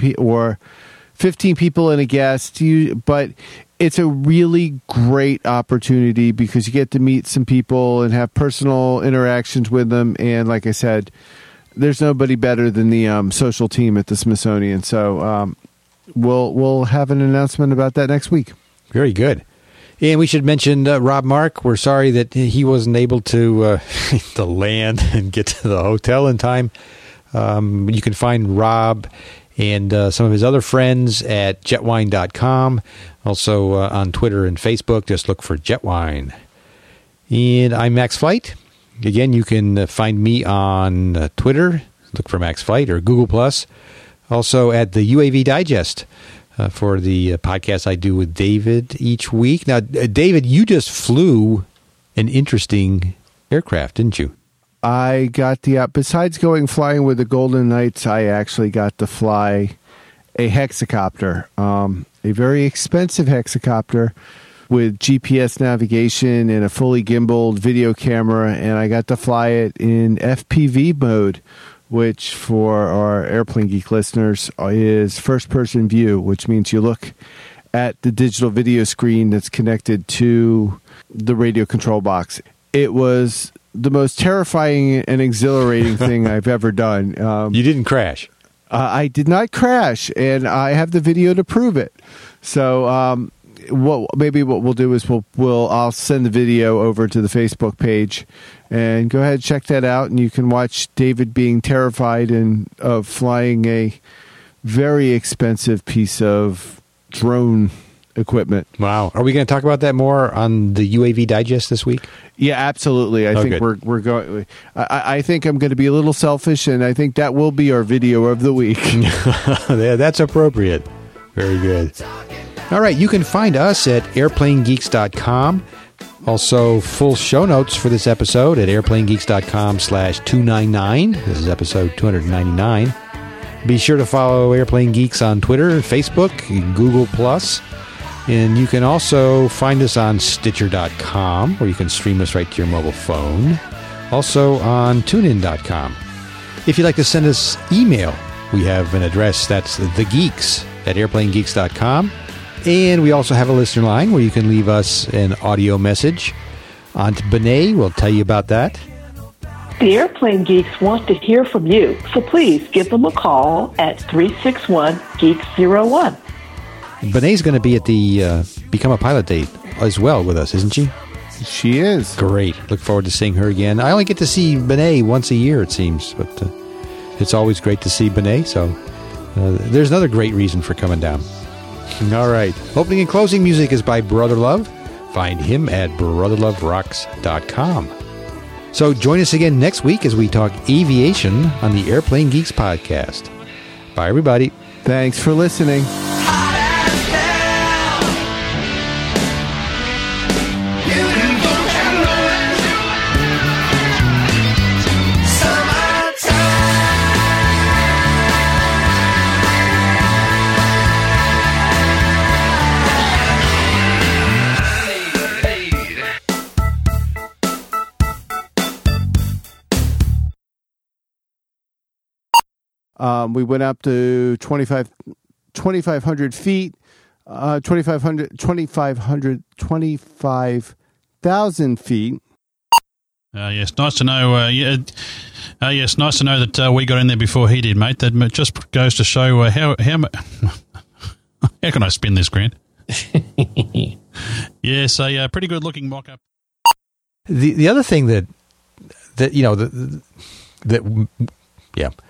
15 people and a guest, but it's a really great opportunity because you get to meet some people and have personal interactions with them. And like I said, there's nobody better than the social team at the Smithsonian. So we'll have an announcement about that next week. Very good. And we should mention Rob Mark. We're sorry that he wasn't able to land and get to the hotel in time. You can find Rob and some of his other friends at jetwine.com. Also on Twitter and Facebook, just look for Jetwine. And I'm Max Flight. Again, you can find me on Twitter, look for Max Flight, or Google+. Also at the UAV Digest for the podcast I do with David each week. Now, David, you just flew an interesting aircraft, didn't you? I got besides flying with the Golden Knights, I actually got to fly a hexacopter, a very expensive hexacopter with GPS navigation and a fully gimbaled video camera, and I got to fly it in FPV mode, which for our Airplane Geek listeners is first-person view, which means you look at the digital video screen that's connected to the radio control box. It was the most terrifying and exhilarating thing I've ever done. You didn't crash. I did not crash, and I have the video to prove it. So what we'll do is I'll send the video over to the Facebook page, and go ahead and check that out, and you can watch David being terrified of flying a very expensive piece of drone equipment. Wow. Are we going to talk about that more on the UAV Digest this week? Yeah, absolutely. I think we're going. I think I'm going to be a little selfish, and I think that will be our video of the week. Yeah, that's appropriate. Very good. All right, you can find us at airplanegeeks.com. Also, full show notes for this episode at airplanegeeks.com/299. This is episode 299. Be sure to follow Airplane Geeks on Twitter, Facebook, Google+. And you can also find us on Stitcher.com, where you can stream us right to your mobile phone. Also on TuneIn.com. If you'd like to send us email, we have an address that's thegeeks@airplanegeeks.com. And we also have a listener line where you can leave us an audio message. Aunt Benet will tell you about that. The Airplane Geeks want to hear from you, so please give them a call at 361-GEEK01. Benet's going to be at the Become a Pilot Day as well with us, isn't she? She is. Great. Look forward to seeing her again. I only get to see Benet once a year, it seems, but it's always great to see Benet, so there's another great reason for coming down. All right. Opening and closing music is by Brother Love. Find him at brotherloverocks.com. So join us again next week as we talk aviation on the Airplane Geeks podcast. Bye, everybody. Thanks for listening. We went up to 2,500 feet, 25,000 feet. Yes, nice to know. Yes, nice to know that we got in there before he did, mate. That just goes to show how can I spin this, Grant? Yes, a pretty good looking mock-up. The other thing that you know that yeah.